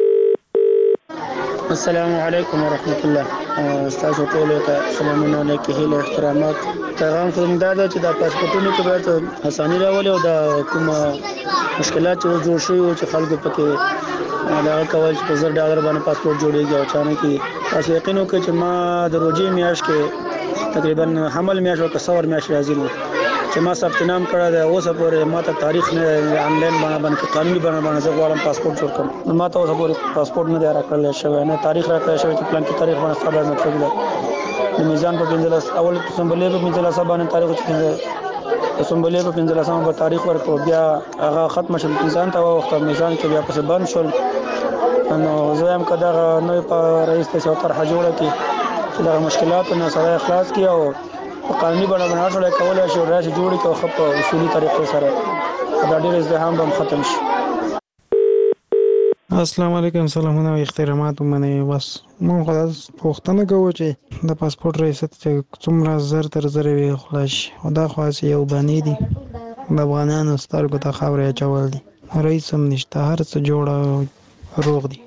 السلام علیکم ورحمت الله. تاسو ټول ته سلامونه علیکم، هیله احترامات. پیغام کوم دا چې د پاسپورتونو کې باید اساني راولي او د کوم مشکلات چې جوړ شوي او چې خلکو پکې دا کول چې $1000 باندې پاسپورت جوړیږي او چانه کې تاسو یقین وکړئ چې ما د روزي میاشت کې تقریبا حمل میاشت او کسور میاشت راځي نو چې ما ثبت نام کړی دی اوس پورې ما ته تاریخ نه آنلاین باندې قانوني باندې زه غواړم پاسپورت جوړ کړم. ما ته اوس پورې پاسپورت نه دی راکړل شوی، نه تاریخ راکړل شوی چې پلان کې تاریخ باندې خبر مطلب دی. د میزان په 15 اول سمبلې په 15 باندې تاریخ چې سمبلې په 15 په تاریخ ورکړو، بیا هغه ختم شول میزان ته وخت میزان کې بیا پس بند شول. نو زه هم کدا نو په رئیس ته طرح جوړه کی چې دا مشکلات نه سره اخلاص کی او قانوني باندې ټول کولای شي راځي جوړي کو خپ اصولي طریقې سره دا ډېر ازدحام به ختم شي. السلام علیکم، سلامونه او احترامات. منه بس مونږ خلاص پوښتنه کوو چې د پاسپورت ریاست چې څومره زر تر زر وي خلاص او دا خاص یو باندې دي د افغانانو سترګو ته خاورې اچول دي. رئیس هم نشته، هر څه جوړه روغ دي.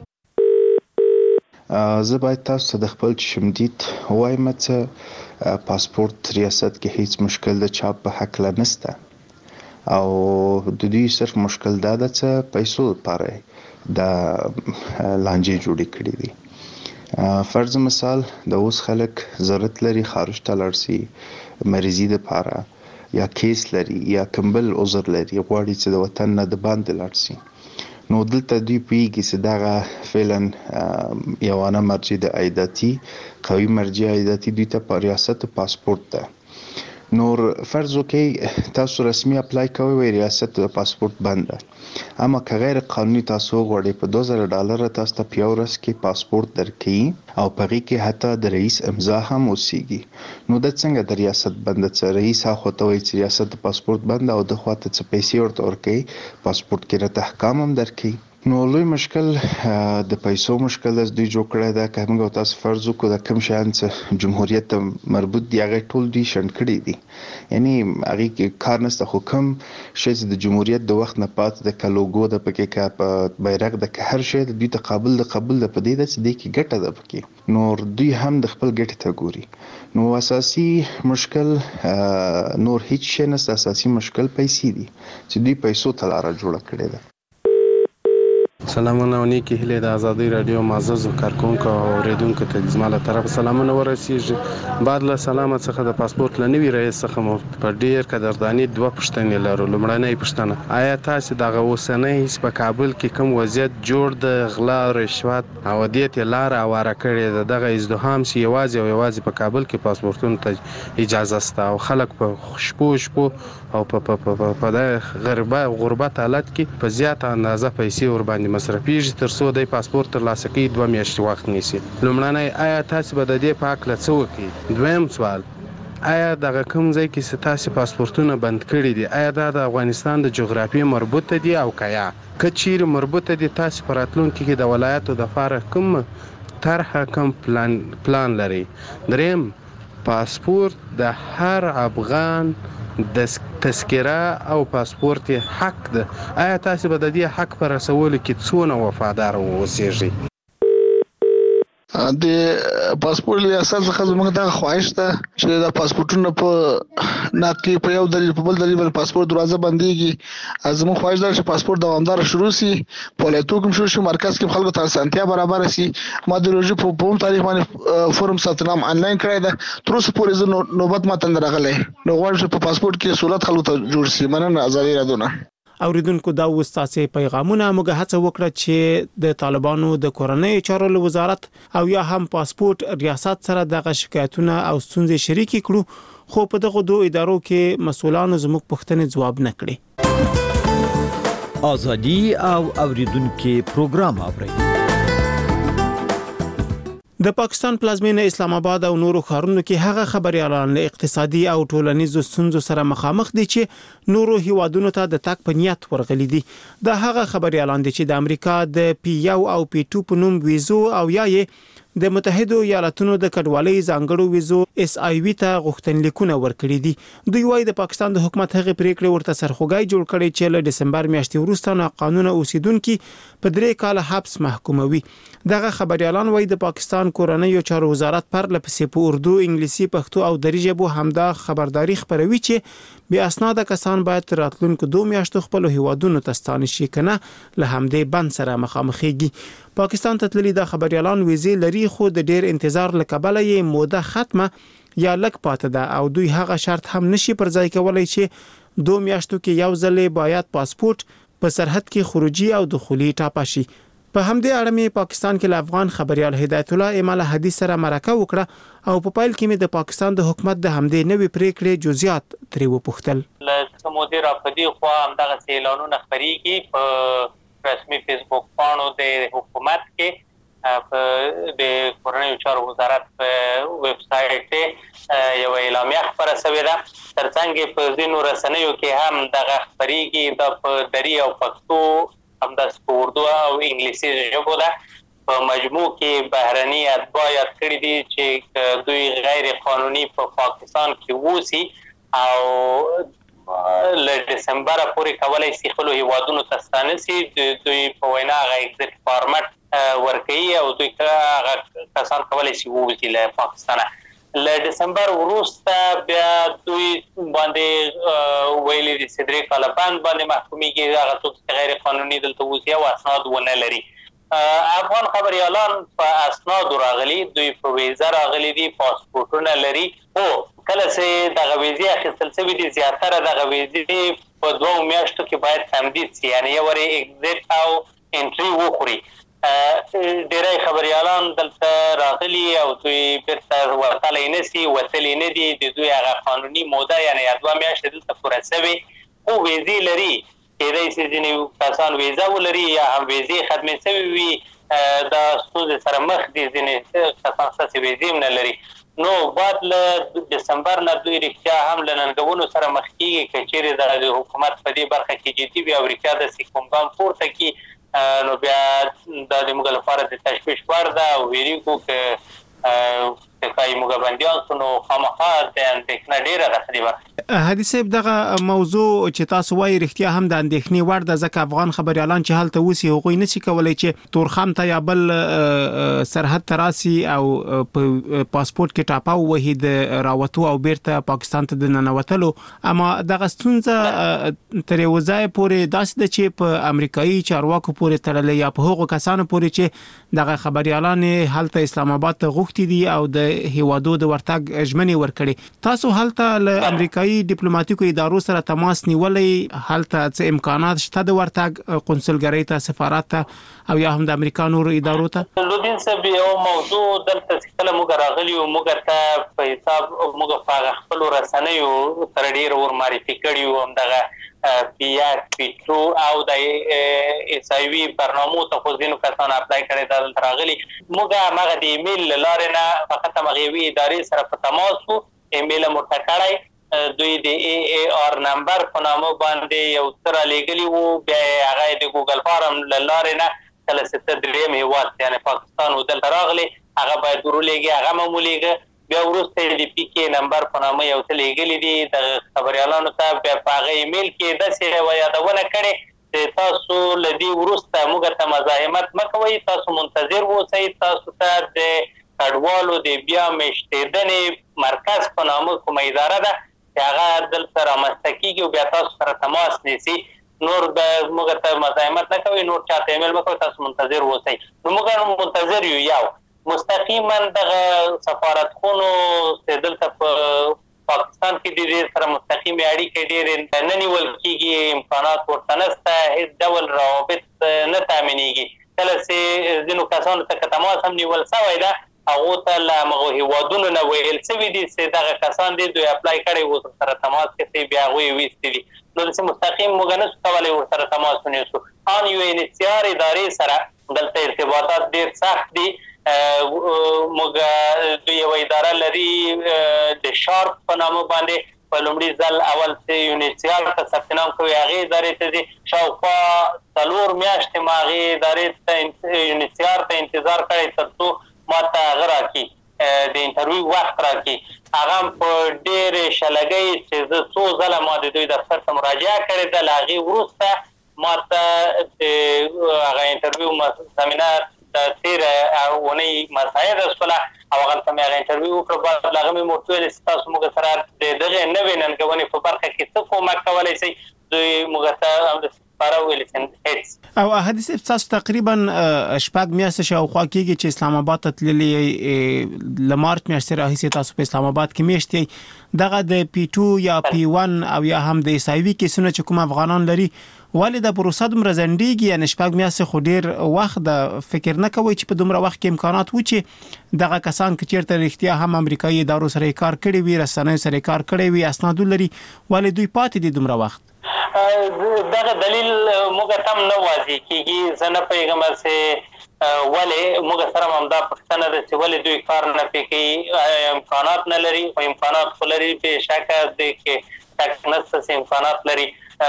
زه باید تاسو د خپل شمدید وایم چې پاسپورت ریاست کې هیڅ مشکل د چاپ په حق لنسته او د دې صرف مشکل دا ده چې پیسو لپاره د لانجې جوړې کړې دي. فرض مثال د اوس خلک ضرورت لري خارج ته لاړ شي مریضي لپاره یا کیس لري یا کمبل عذر لري غواړي چې د وطن نه د باندې لاړ شي. نو دلته دوی پیږي چې دغه فعلا یوانه مرجع د عایداتي قوي مرجع عایداتي دوی ته په ریاست پاسپورت ده. نور فرض وکړئ تاسو رسمي اپلای کوئ وی ریاست د پاسپورت بند ده، اما که غیر قانوني تاسو غواړئ په $2000 تاسو ته په یو ورځ کې پاسپورت درکړي او په هغې کې حتی د رئیس امضا هم اوسیږي. نو دا څنګه د ریاست بند چې رئیس هغه ته وایي چې ریاست د پاسپورت بند او د خواته څه پیسې ورته ورکوي پاسپورت کې راته احکام هم درکوي. نو لوی مشکل د پیسو مشکل دوی جوړ کړی دا که موږ تاسو فرض وکړو د کوم شیان چې جمهوریت ته مربوط دي هغه ټول دوی شنډ کړي دي، یعنی هغې کې کار نشته. خو کوم شی چې د جمهوریت د وخت نه پاتې د که لوګو ده پکې که په بیرغ ده که هر شی دوی ته قابل د قبول ده په دې ده چې دې کې ګټه ده پکې، نور دوی هم د خپل ګټې ته ګوري. نو اساسي مشکل نور هیڅ شی نشته، اساسي مشکل پیسې دي چې دوی پیسو ته لاره جوړه کړې ده. سلامونه او نیکی هیله د ازادي رادیو معزز کارکونکو او اوریدونکو ته زما له طرف سلامونه ورسیږي. بعد له سلامت څخه د پاسپورت لنوي رئیس څخه مو په ډیر قدردانی دوه پوښتنې لرو. لومړنۍ پوښتنه، آیا تاسو دغه اوسنۍ په کابل کې کوم وضعیت جوړ د غلا رشوت او دیت لار اواره کړې ده دغه ازدحام سي یوازې په کابل کې پاسپورتونو ته اجازه سته او خلک په شپو او په غربت حالت کې په زیاته اندازه پیسې ور باندې مصرفيږي تر څو د پاسپورت ترلاسه کوي 2 میاشتې وخت نیسي. لومړنۍ، آیا تاسو به د دې په اړه څه وکړئ؟ دویم سوال، آیا دغه کوم ځای کې چې تاسو پاسپورتونه بند کړي دي آیا دا د افغانستان د جغرافیې مربوطه دي او که یا که چیرې مربوطه دي تاسو په راتلونکي کې د ولایتو دپاره کوم طرحه کوم پلان لري؟ دریم، پاسپورت د هر افغان د تذکره او پاسپورت حق ده، آیا تاسو به د دې حق پر رسولو کې څونه وفادار اوسئ؟ د پاسپورت ریاست څخه زموږ د خواهش ته چې د پاسپورتونو په ناکي په یو دلیل په بل دلیل باندې پاسپورت دروازه بنديږي. زموږ خواهش ده چې پاسپورت دوامدار شروع شي، په ولایتو کې شروع شي، مرکز کې خلکو ته اسانتیا برابر شي. ما د روزي په کوم تاریخ باندې فورم ثبت نام آنلاین کړی ده، تر اوسه پورې زه نوبت ماته نه راغلی. نو غواړم چې په پاسپورت کې سہولت خلکو ته جوړ شي. مننه. ازادي رادیو. اوریدونکو دا وستاسې پیغامونه موږ هڅه وکړه چې د طالبانو د کورنۍ چارو وزارت او یا هم پاسپورت ریاست سره دغه شکایتونه او ستونزې شریکې کړو، خو په دغه دوه ادارو کې مسؤلانو زموږ پوښتنې ځواب نه کړي. ازادي او اوریدونکو پروګرام اورئ. د پاکستان پلازمینه اسلام آباد او نورو ښارونو کې هغه خبريالان له اقتصادي او ټولنیزو ستونزو سره مخامخ دي چې نورو هیوادونو ته د تګ په نیت ورغلي دي. د هغه خبريالان دي چې د امریکا د P1 او P2 په نوم ویزو او یا د متحده ایالاتونو د کډوالۍ ځانګړو ویزو SIV ته غوښتنلیکونه ورکړي دي. دوی وايي د پاکستان د حکومت هغه پریکړه ورته سرخوږی جوړ کړي چې له دسمبر میاشتې وروسته ناقانونه اوسیدونکو په 3 کال حبس محکوموي. دغه خبريالان وايي د پاکستان کورنۍ چارو وزارت پر لپسې په اردو، انګلیسي، پښتو او دری ژبو همدا خبرداري خبروي چې بیا اسناد کسان باید راتلونکو 2 میاشتو خپل هیوادونو ته ستانه شي کنه له همدې بند سره مخامخېږي. پاکستان ته تللي د خبريالان ویزې لري خو د ډیر انتظار لکبله یې موده ختمه یا لک پاتې ده او دوی هغه شرط هم نشي پر ځای کولای چې 2 میاشتو کې یو ځل باید پاسپورت په سرحد کې خروجي او دخولي ټاپه شي. په همدې اړه مې پاکستان کې ل افغان خبريال هدایت الله امال حدیث سره مرکه وکړه او په پایل کې مې د پاکستان د حکومت د همدې نوې پریکړې جزئیات ترې وپوښتل. له مدیر افدی خو هم دغه اعلانونه خبريږي په رسمي فیسبوک پاڼو د حکومت کې د کورنۍ چارو وزارت په ویب سټ یو اعلامیه خبره شوې ده. ترڅنګ په ځینو رسنیو کې هم دغه خبريږي د په دری او پښتو هم د اردو او انګلیسي ژبو ده. په مجموع کې بهرني اتباع یاد کړی دي چې دوی غیر قانوني په پاکستان کې ووسی او له دسمبر پورې کولای شي خپل هیوادونو ته ستانه شي. دوی په وینا غا ایگزیټ فارمټ ورکوي او دوی هغه کسان کولای شي ووځي له پاکستانه. له دسمبر وروسته بیا دوی باندې ویلي دي چې 3 کال باندې محکوميږي هغه څوک غیر قانوني دلته وځي او اسناد ونه لري. افغان خبريالان په اسناد راغلي، دوی په ویزه راغلي دي، پاسپورتونه لري او کله چې د غویزي اخیستل شوی دي زیاتره د غویزي په 2 میاشتو کې باید تمدید شي، یعنی یو ری ایگزیټ او انټری وخوري. ډیری خبريالان دلته راغلي او دوی بیرته ورتلی نسی وتلی نه دي. د دوی هغه قانوني موده یعنی 2 میاشتې دلته پوره شوی او ویزې لري. کېدای شي ځینې کسان ویزه ولري یا هم ویزې ختمې شوې وي، دا ستونزې سره مخ دي. ځینې کسان ستاسې ویزې هم نه لري. نو بعد له دسمبر نه دوی رښتیا هم له ننګونو سره مخ کېږي که چیرې د حکومت په دې برخه کې جدي وي امریکا داسې کوم ګام پورته کړي نو بیا دا د موږ لپاره د تشویش وړ ده او ویریږو که کای موږ باندې نو خامخا د اندېښنه ډیره ده په دې برخه. حدیث صاحب دغه موضوع چې تاسو وایي رښتیا هم د اندېښنې وړ ده ځکه افغان خبريالان چې هلته وسی هغوی نشي کولای چې تورخم ته یا بل سرحد تراسي او په پاسپورت کې ټاپه وهي د راوتو او بیرته پاکستان ته د ننوتلو. اما دغه ستونزه تر یو ځای پورې داسې ده چې په امریکایي چارواکو پورې تړلې یا په هغو کسانو پورې چې دغه خبريالان هلته اسلام آباد ته غوښتي دي او د هیوادو د ورتګ ژمنې ورکړي. تاسو هلته له امریکایي ډیپلوماټیکو ادارو سره تماس نیولې؟ هلته څه امکانات شته د ورتګ قونسلګرۍ ته، سفارت ته او یا هم د امریکا نورو ادارو ته؟ لودین صاحب یو موضوع دلته کله موږ راغلی او موږ ته په حساب موږ په خپل رسنیو تر ډیر ور معرفي کړیو هم دغه P1 P2 او د SIV برنامو ته خو ځینو کسان اپلای کړي دا راغلي. موږ هغه د ایمیل لارې نه فقط مغوي ادارې سره په تماس وو، ایمیل مرته کړی. دوی د AAR نمبر په نامه باندې یو تر لګلی وو، بیا هغه د ګوګل فارم لارې نه کله ست دریم هیواد یعنی پاکستان ودل راغلي هغه باید ورولېږي، هغه مولېږي. بیا وروسته د PK نمبر په نامه یو څه لګلی دي د خبريالانو ته، بیا په هغه ایمیل کې داسې یادونه کړي چې تاسو لدی وروسته موږ ته مزاحمت مکوئ، تاسو منتظر اوسئ، تاسو ته د کډوالو د بیا مشتیدنې مرکز په نامه کومه اداره ده چې هغه دلته رامنځته کېږي او بیا تاسو سره تماس نیسي. نور د موږ ته مزاحمت نه کوئ، نور چاته ایمیل مه کوئ، تاسو منتظر اوسئ. نو موږ منتظر یو. یو مستقیما دغه سفارتخونو چې دلته په پاکستان کې د دې سره مستقیم اړیکې ډېرې نه نیول کېږي، امکانات ورته نشته، هېڅ ډول روابط نه تامینېږي. کله چې ځینو کسانو ته تماس هم نیول شوی ده هغو ته له همغو هیوادونو نه ویل شوي دي چې دغه کسان دي دوی اپلای کړی و سره تماس کې بیا هغوی ویستي دي. نو داسې مستقیم موږ نشو کولی ورسره تماس ونیسو. ان یو انیسیار ادارې سره دلته ارتباطات ډېر سخت دي. موږ دوی یوه اداره لري د شارپ په نامه باندې په لومړي ځل اول چې یونیسیار ته ثبت نام کوي هغې ادارې ته ځي. شاوخوا 4 میاشتې ما هغې ادارې ته یونیسیار ته انتظار کړی تر څو ما ته هغه راکړي د انټرویو وخت راکړي. هغه په ډېرې شلګۍ چې زه څو ځله ما د دوی دفتر ته مراجعه کړې ده له هغې وروسته ما ته د هغه انټرویو زمینه تېره اونۍ مساعده شوله او هغلته مې هغه انټرویو وکړه. بعد له هغه مې ورته ویل چې تاسو موږ سره د دغې نوې ننګونې په برخه کې څه کومک کولی شئ؟ دوی موږ ته همداسې ویل چې هېڅ. او احدي صاحب تاسو تقریبا 6 میاشتې شاوخوا کېږي چې اسلام آباد ته تللي له مارچ میاشتې راهیسې تاسو په اسلام آباد کې میشت یې. دغه د P2 یا P1 او یا هم د ایسایوي کیسونه چې کوم افغانان لري ولې د پروسه دومره ځنډېږي؟ یعنې 6 میاشتې خو ډېر وخت د فکر نه کوئ چې په دومره وخت کې امکانات و چې دغه کسان که چېرته رښتیا هم امریکایي ادارو سره یې کار کړی وي رسنیو سره یې کار کړی وي اسنادو لري ولې دوی پاتې دي دومره وخت؟ دغه دلیل موږ ته هم نه واضح کېږي. زه نه پوهېږم چې ولې موږ سره هم همدا پوښتنه ده چې ولې دوی کار نه پرې کوي. امکانات نه لري خو امکانات خو لري بېشکه دی کې شک نشته چې امکانات لري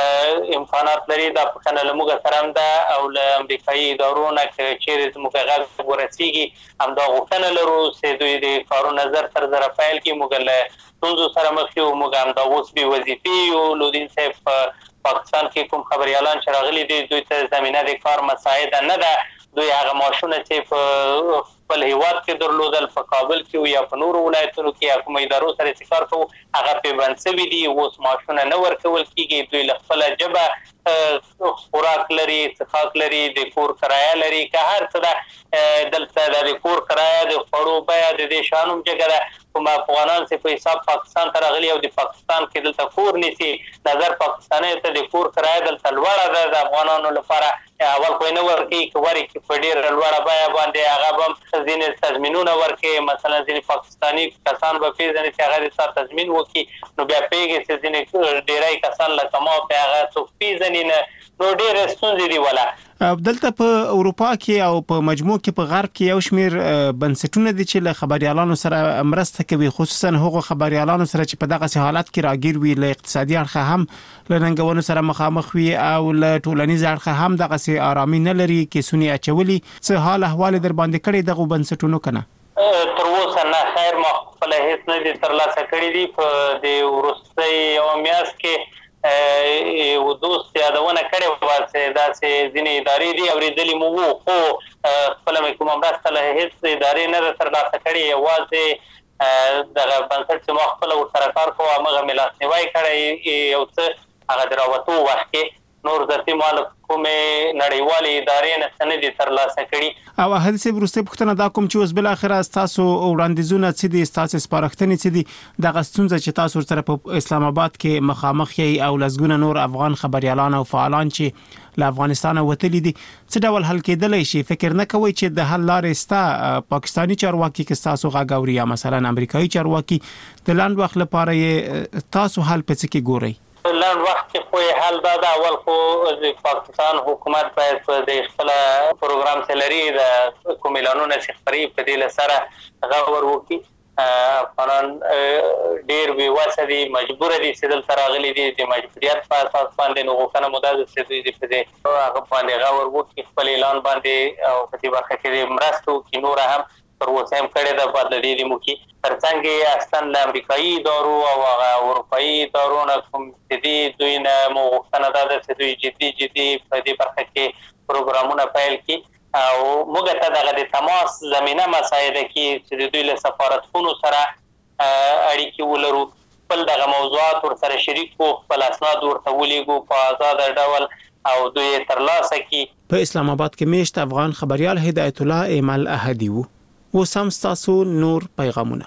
دا پوښتنه له موږ سره هم ده او له امریکایي ادارو نه که چېرې زموږ غږ ورسېږي همدا غوښتنه لرو چې دوی د کارونه زر تر زره پیل کړي. موږ له ستونزو سره مخ یو. موږ همدا اوس بې وظیفې یو. لودین صاحب په پاکستان کې کوم خبریالان چې راغلي دي دوی ته زمینه د کار مساعده نه ده. دوی هغه معاشونه چې په خپل هیواد کې درلودل په کابل کې یا په نورو ولایتونو کې یا کوم ادارو سره چې کار کوو هغه پیبند شوي دي. اوس معاشونه نه ورکول کېږي. دوی له خپله ژبه خوراک لري څښاک لري د کور کرایه لري که هر څه ده. دلته د کور کرایه د خوړو بیه د دې شیانو هم جګه ده. کوم افغانان چې په حساب پاکستان ته راغلي او د پاکستان کې دلته کور نیسي نظر پاکستاني ته د کور کرایه دلته لوړه ده د افغانانو لپاره. اول خو یې نه ورکوي که ورکړي په ډېره لوړه بیه باندې هغه به هم ځینې تضمینونه ورکوي. مثلا ځینې پاکستاني کسان به پېژني چې هغه د تا تضمین وکړي نو بیا پوهېږي چې ځینې ډېری کسان لکه ما پې هغه څوک پېژني نه نو ډېرې ستونزې دي وله. دلته په اروپا کې او په مجموع کې په غرب کې یو شمېر بنسټونه دي چې له خبریالانو سره مرسته کوي خصوصا هغو خبریالانو سره چې په دغسې حالت کې راګیر وي له اقتصادي اړخه هم له ننګونو سره مخامخ وي او له ټولنیز اړخه هم دغسې آرامي نه لري کیسونې اچولي. څه حال احوال در باندې کړی دغو بنسټونو که نه؟ تر اوسه نه خیر ما خپله هېڅ نه دي ترلاسه کړي دي. په د وروستۍ یوه میاشت کې یو دوست یادونه کړې وه چې داسې ځینې ادارې دي اورېدلي مو وو خو خپله مې کومه مرسته له هېڅ ادارې نه ده ترلاسه کړې. یوازې دغه بنسټ چې ما خپله ورسره کار کوو همغه مې لاسنیوی کړی یو څه هغه د راوتو وخت کې. نور ذاتي ما له کومې نړیوالې ادارې نه څه نه دي ترلاسه کړي. او احد صاحب وروستۍ پوښتنه دا کوم چې اوس بالاخره ستاسو وړاندیزونه څه دي ستاسو سپارښتنې څه دي دغه ستونزه چې تاسو ورسره په اسلام آباد کې مخامخ یې او لسګونه نور افغان خبریالان او فعالان چې له افغانستان وتلي دي څه ډول حل کېدلی شي؟ فکر نه کوئ چې د حل لارې ستا پاکستاني چارواکي که ستاسو غږ اوري یا مثلا امریکایي چارواکي د لنډ وخت لپاره یې تاسو حل په څه کې ګورئ؟ لنډ وخت کې خو یې حل دا ده. اول خو د پاکستان حکومت باید په د خپله پروګرام چې لري د کوم اعلانونه چې خپري په دې له سره غور وکړي. افغانان ډېر بېوسه دي مجبوره دي چې دلته راغلي دي د مجبوریت په اساس باندې نو غوښتنه مو دا ده چې دوی د په دې هغه باندې غور وکړي خپل اعلان باندې او په دې برخه کې د مرستو وکړي. نوره هم تر اوسه هم کړې ده باید له ډېرې موکي تر څنګ یې اصلا له امریکایي ادارو او هغه اروپایي ادارو نه کوم چې دي دوی نه مو غوښتنه دا ده چې دوی جدي په دې برخه کې پروګرامونه پیل کړي او موږ ته دغه د تماس زمینه مساعده کړي چې د دوی له سفارتخونو سره اړیکې ولرو خپل دغه موضوعات ورسره شریک کړو خپل اسناد ورته ولیږو په ازاده ډول او دوی یې ترلاسه کړي. په اسلام آباد کې میشت افغان خبریال هدایت الله ایمل احدي و. اوس هم ستاسو نور پیغامونه.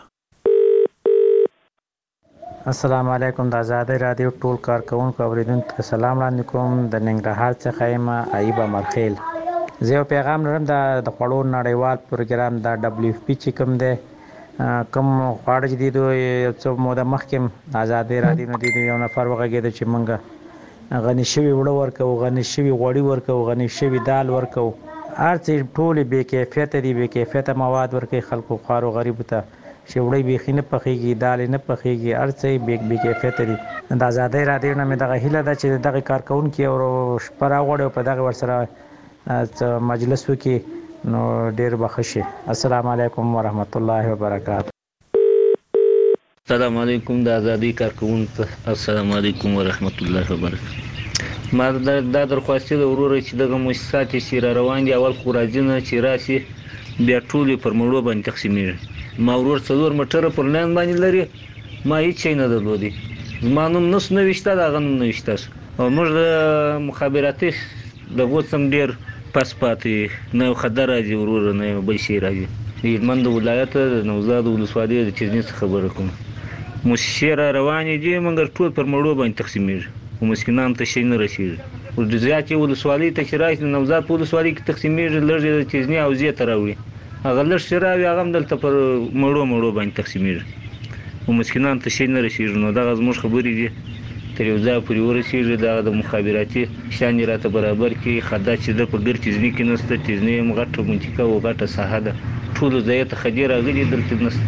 السلام علیکم د آزادۍ رادیو ټول کارکونکو اوریدونکو سلام وړاندې کوم د ننګرهار څخه یم ایوب مرخیل. زه یو پیغام لرم د خوړو نړیوال پروګرام د WFP چې کوم دی کوم خواړه چې دي یو څو موده مخکې آزادۍ رادیو نه دي یو نفر وغږېده چې موږ غني شوي وړه ورکو، غني شوي غوړي ورکو، غني شوي دال ورکو. هر څه ټولې بې کیفیته دي، بې کیفیته مواد ورکوي خلکو خوارو غریبو ته چې وړی بیخي نه پخېږي، دالې نه پخېږي، هر څه یې بې کیفیته دي. د ازادۍ راډیو نه مې دغه هیله ده چې دغه کارکوونکي او شپه راغواړي او په دغه ورسره مجلس وکړي نو ډېر به ښه شي. السلام علیکم ورحمت الله وبرکاته. السلام علیکم د ازادۍ کارکوونکو، السلام علیکم ورحمت الله وبرکاته. ما دا درخواست د وروره چې دغه مؤسسات چې را روان دي اول خو راځي نه چې راشي بیا ټولې پر مړو باندې تقسیمېږي. ما ورور 4 موټره پر لاین باندې لري، ما هیڅ شی نه درلودي، زما نوم نس نه وشته، د هغه نوم نه وشته او موږ د مخابراتي د غوڅم ډېر پس پاتې نه یو خطر راځي وروره نه یو بل شی راځي. د هلمند ولایت د نوزاد ولسوالۍ د چرني څخه خبره کوم. موسسې را روانې دي مګر ټول پر مړو باندې تقسیمېږي او مسکینانو ته شی نه رسېږي. زیاتې ولسوالۍ ته چې راشي د نوزاد په ولسوالۍ کې تقسیمېږي، لږ یې د چرني او زیې ته راوړي، هغه لږ شی راوړي هغه هم دلته پر مړو باندې تقسیمېږي او مسکینانو ته شی نه رسېږي. نو دغه زموږ خبرې دي تر یو ځای پورې ورسېږي، دغه د مخابراتي شیان یې راته برابر کړي. خدا چې ده په ګر تیزني کې نشته، تیزني هم غټه منطقه او غټه ساحه ده، ټولو ځایه ته خدي راغلي دلته نشته.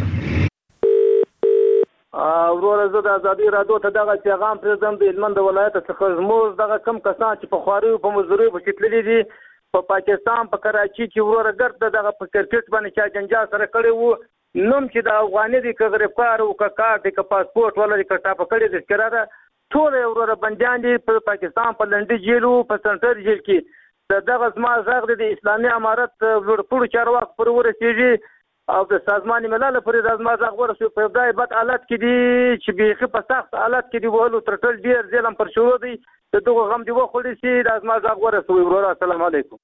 وروره زه د ازادۍ راډیو ته دغه پیغام پرېږدم د هلمند د ولایت څخه. زموږ دغه کم کسان چې په خواریو په مزدوریو پسې تللي دي په پاکستان په کراچي کې وروره ګرد دغه په کرکټ باندې چا جنجال سره کړی وو، نوم چې د افغاني دی که غریبکار و که کار دی که پاسپورټ والا دی که ټاپه کړی دی ښکاره ده، ټول یې وروره بندیان دي په پاکستان په لنډي جیل و په سنټر جیل کې. دغه زما غږ دی د اسلامي امارت لوړپوړو چارواکو پورې ورسېږي او د سازمان ملل پورې د زما غږ ورسوي. په ابتدایي بد حالت کې دي چې بیخي په سخت حالت کې دي، وهلو تر ټول ډېر ظلم پر شروع دی، د دغو غم دې وخوړي چې د زما غږ ورسوي. وروره السلام علیکم.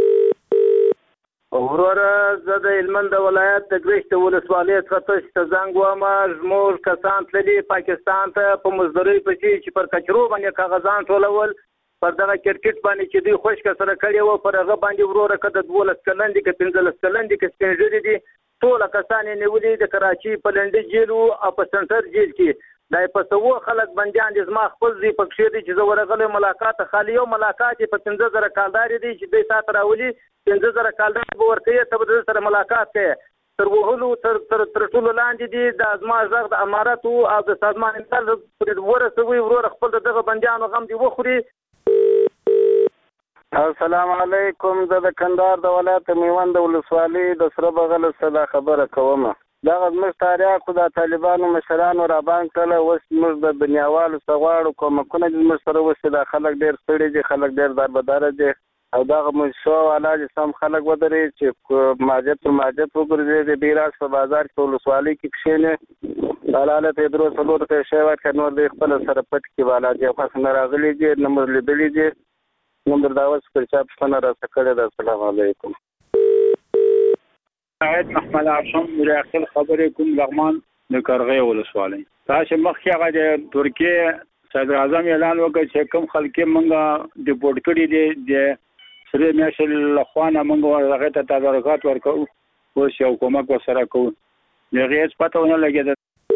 وروره زه د هلمند ولایت د ګرشت ولسوالۍ څخه تاسو ته زنګ وایم. زموږ کسان تللي پاکستان ته په مزدورۍ پسې چې پر کچرو باندې کاغذان ټولول، پر دغه کرکټ باندې چې دوی خوشکه سره کړی وو پر هغه باندې وروره که د 12 کلن دي که 15 کلن دي که سپین ږیري دي ټول کسان یې نیولي د کراچي په لنډي جیل او په سنټر جیل کې. دا په سوو خلک بندیان دي، زما خپل دي پکښې دي چې زه ورغلی ملاقات خالي یو ملاقات یې په 15,000 کالدارې دي چې دوی تا ته راولي 15,000 کالدارې به ورکوي، ته به د سره ملاقات کوې. تر وهلو تر ټولو لاندې دي دا زما غږ د اماراتو او د سازمان ملل پورې ورسوي. وروره خپل د دغه بندیانو غم دې وخوري. السلام علیکم. زه د کندهار د ولایت میوند ولسوالۍ د سره بغل څخه خبره کوم. دغه زموږ تاریخ د طالبانو مشرانو رابان کړه، اوس موږ د دنیاوالو څخه غواړو کومکونه دې موږ سره وشي. دا خلک ډېر ستړي دي، خلک ډېر دربداره دي او دغه موږ شو والا چې سم خلک ودرې چې ماجد پر ماجد وګرځي د بیراج په بازار کې ولسوالۍ کې کښېنې حلاله ته درو څلور ته شی ورکړه، نور دې خپل سره پټ کې والا دي خاص نه راغلي دي نه موږ لیدلي دي نمبر داوس پر چا پښتنه راځه کړې ده. السلام علیکم. سعید محمد عاصم ریاکل خبرې کوم لغمان د کرغې ولسوالۍ. تاسو مخکې هغه د ترکیه صدر اعظم اعلان وکړ چې کوم خلک مونږه ډیپورټ کړي دي د سره میاشل لخوانه مونږ هغه ته تدارکات ورکو اوس یو کومک وسره کوو. دغه هیڅ پته ونه لګیده.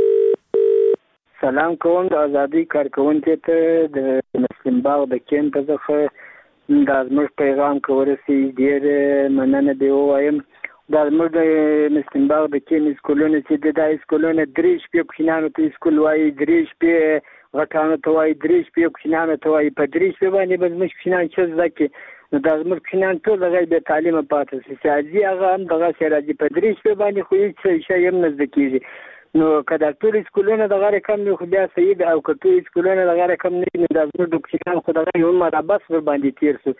سلام کوم د ازادۍ کارکوونکو ته د مسلم باغ د کیمپ څخه دا زموږ پیغام کورسي ډېر مننه دی وایم. دا زموږ د مسلم باغ د کیمپ سکولونه چې د سکولونه 3 شپې کوچنیانو ته سکول وایي، 3 شپې غټانو ته وایي، 3 شپې کوچنیانو ته وایي. په 3 شپې باندې به زموږ کوچنیان څه زده کړي؟ نو دا زموږ کوچنیان ټول هغه بې تعلیمه پاتې شي. سیاسي هغه هم دغسې راځي په 3 شپې باندې خو هېڅ شی هم نه زده کېږي. نو که دا ټول سکولونه دغه رقم وي خو بیا صحیح ده، او که ټول سکولونه دغه رقم نه وي نو دا زموږ د کوچنیان خو دغه یو مربس ورباندې تېر شو.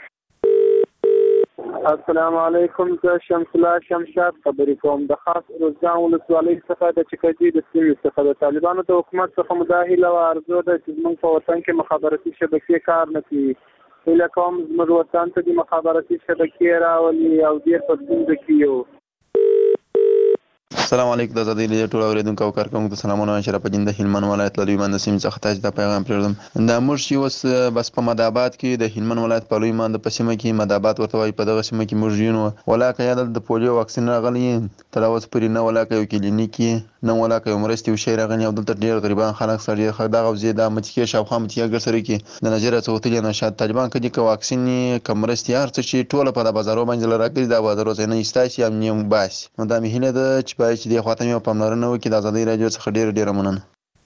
السلام علیکم. زه شمس الله شمشاد خبرې کوم د خاص روزګان ولسوالۍ څخه د چکدي د سیمې څخه. د طالبانو د حکومت څخه مداهله او ارزو ده چې زموږ په وطن کې مخابراتي شبکې کار نه کوي. هیله کوم زموږ وطن ته د مخابراتي شبکې راولي او ډېر په ستونزه کې یو. السلام علیکم د آزادۍ رادیو ټول اوریدونکو او کارکونکو ته سلامونه. اشرف الدین د هلمند ولایت له لوی مند سیمې څخه تاسو ته پیغام پرېږدم. دا موږ چې اوس بس په مدابات کې د هلمند ولایت په لوی مند په سیمه کې مدابات ورته وایي، په دغه سیمه کې موږ یو ولاکه یا د پولیو واکسین راغلی تر اوسه پورې نه ولاکه یو کلینیک نه ولاکه یو مرستې وشي راغلی او دلته ډېر غریبان خلک سره ډېر دغه وضعیت د متکې شاوخوا متکې ګرسري کې د نظریه څه وتلي نه شاید طالبان کدي که واکسین که مرستې هر څه چې ټوله په د بازارو باندې لراکړي دا بازارو ځای نه ایستاسي هم نیم باسي. نو دا مې هیله ده چې باید چې دې خواته مې پاملرنه وکړي. د آزادۍ رادیو څخه ډېره مننه.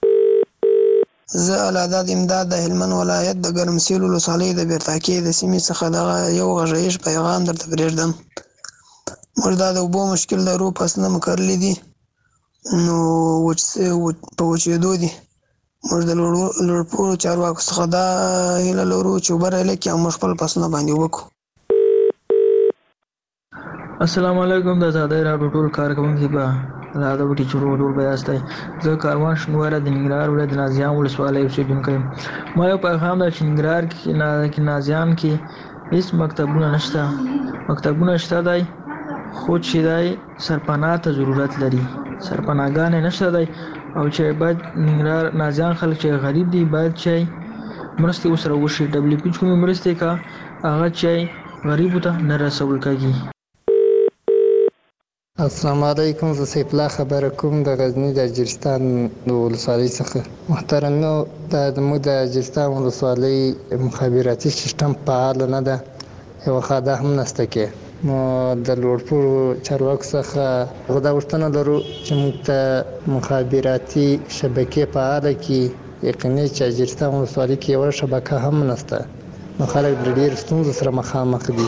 زه العداد امداد د هلمند ولایت د ګرمسیر ولسوالۍ د بیرتاکې د سیمې څخه دغه یو غږیز پیغام درته پرېږدم. موږ دا د اوبو مشکل لرو، فصلونه مو کرلي دي نو په وچېدو دي. موږ د لوړپوړو چارواکو څخه دا هیله لرو چې اوبه رالیکي او موږ خپل فصلونه باندې اوبه کړو. السلام علیکم د آزادۍ راډیو ټول کارکونکي به دا د وټي چورو ټول به یاستئ. زه کاروان شنواره د ننګرهار ولایت د نازیان ولسوالۍ اوسېدونکی یم. ما یو پیغام دی چې ننګرهار کې نازیان کې هېڅ مکتبونه نشته. مکتبونه شته دی خو چې دی سرپناه ته ضرورت لري، سرپناهګانې نشته دی او چې باید ننګرهار نازیان خلک چې غریب دي باید چې مرستې ورسره وشي. ډبلیو پي کومې مرستې کا هغه چې غریبو ته نه رسول کېږي. السلام علیکم، زه سیف الله خبره کوم د غزني د اجرستان د ولسوالۍ څخه. محترمو زموږ د اجرستان ولسوالۍ مخابراتي سیستم فعال نه ده، یوه خاده هم نشته کې. نو د لوړپوړو چارواکو څخه دا غوښتنه لرو چې موږ ته مخابراتي شبکې فعاله کړي. یقیني چې اجرستان ولسوالۍ کې یوه شبکه هم نشته، نو خلک د ډېرو ستونزو سره مخامخ دي.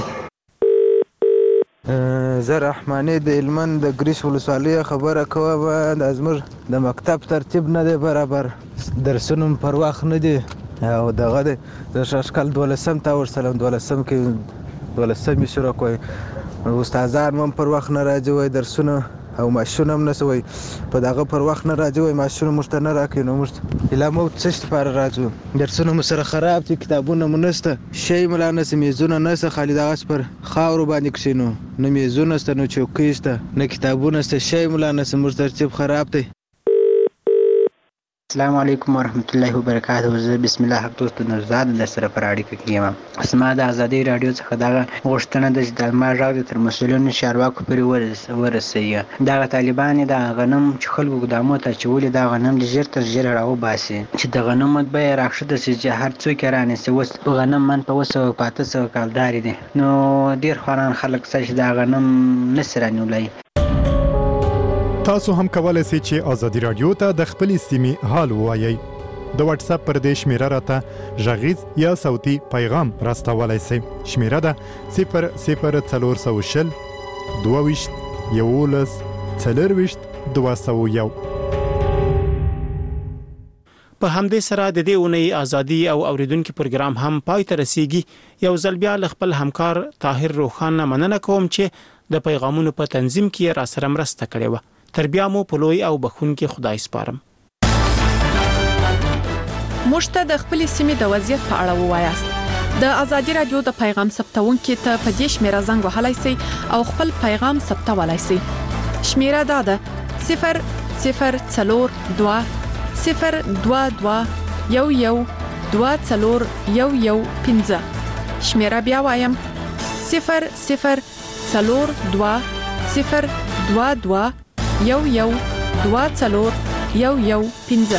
زه رحماني د هلمند د ګریش ولسوالۍ خبره کوم. دا زموږ د مکتب ترتیب نه دی برابر، درسونه پر وخت نه دي او دغه دی د شاشکال 12 ته ورسلم 12 کې 12 شروع کوي. استادان هم پر وخت نه راځي وای درسونه او ماشونه هم نسوي په دغه پر وخت نه راځي وای ماشونه موږ ته نه راکوي. نو موږ اعلان مو څه لپاره راځو؟ درسونه مو سره خراب دي، کتابونه مو نشته، شی مو لا نشته، میزونه نشته، خالي دغه پر خاورو باندې کښېنو. نه میزونه شته، نه چوکۍ شته، نه کتابونه شته، شی مو لا نشته، موږ ترتیب خراب دی. السلام علیکم ورحمت الله وبرکاته. زه بسم الله حق دوست نوزاد د سره پر اړیکه کې یم. زما د آزادۍ راډیو څخه دغه غوښتنه ده چې د ما غږ د تر مسؤلینو چارواکو پورې ورسوي. دغه طالبان د غنم چې خلکو ګدامو ته اچولي دا غنم ژر تر ژره راوباسي چې د غنمو بیه راکښته شي چې هر څوک یې رانیسي. اوس په غنم من په 200 کالدارې دي، نو ډېر خواران خلک شته چې دا غنم نسي رانیولی. تاسو هم کولای شئ چې آزادي رادیو ته د خپلې سیمې حال ووایئ. د واتس اپ پر دې شمیره راته غږیز یا صوتي پیغام راستولی شئ. شمیره ده 00420 22 11 40 201. په همدې سره د دې اونۍ ازادي او اوریدونکو پروګرام هم پای ته رسیږي. یو ځل بیا خپل همکار طاهر روخان مننه کوم چې د پیغامونو په تنظیم کې را سره مرسته کړې و. تر بیا مو په لوی او بخښونکي خدای سپارم. موږ ته د خپلې سیمې د وضعیت په اړه ووایاست. د آزادي رادیو د پیغام ثبتونکو ته په دې شمیره زنګ وهلای شئ او خپل پیغام ثبتولای شئ. شمیره دا ده 00422 022 11 24015. شمیره بیا وایم 00422 022 11 24015.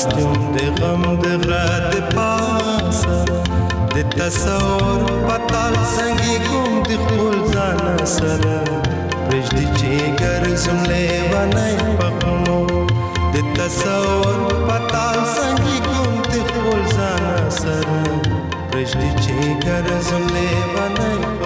ناستم د غم د غره د پاسه د تصور پتال څنګه کوم د خپل ځان سره پرېږدي چې ګرځم لیونی په غمو د تصور پتال څنګه کوم د خپل ځان سره پرېږدي چې ګرځم لیونی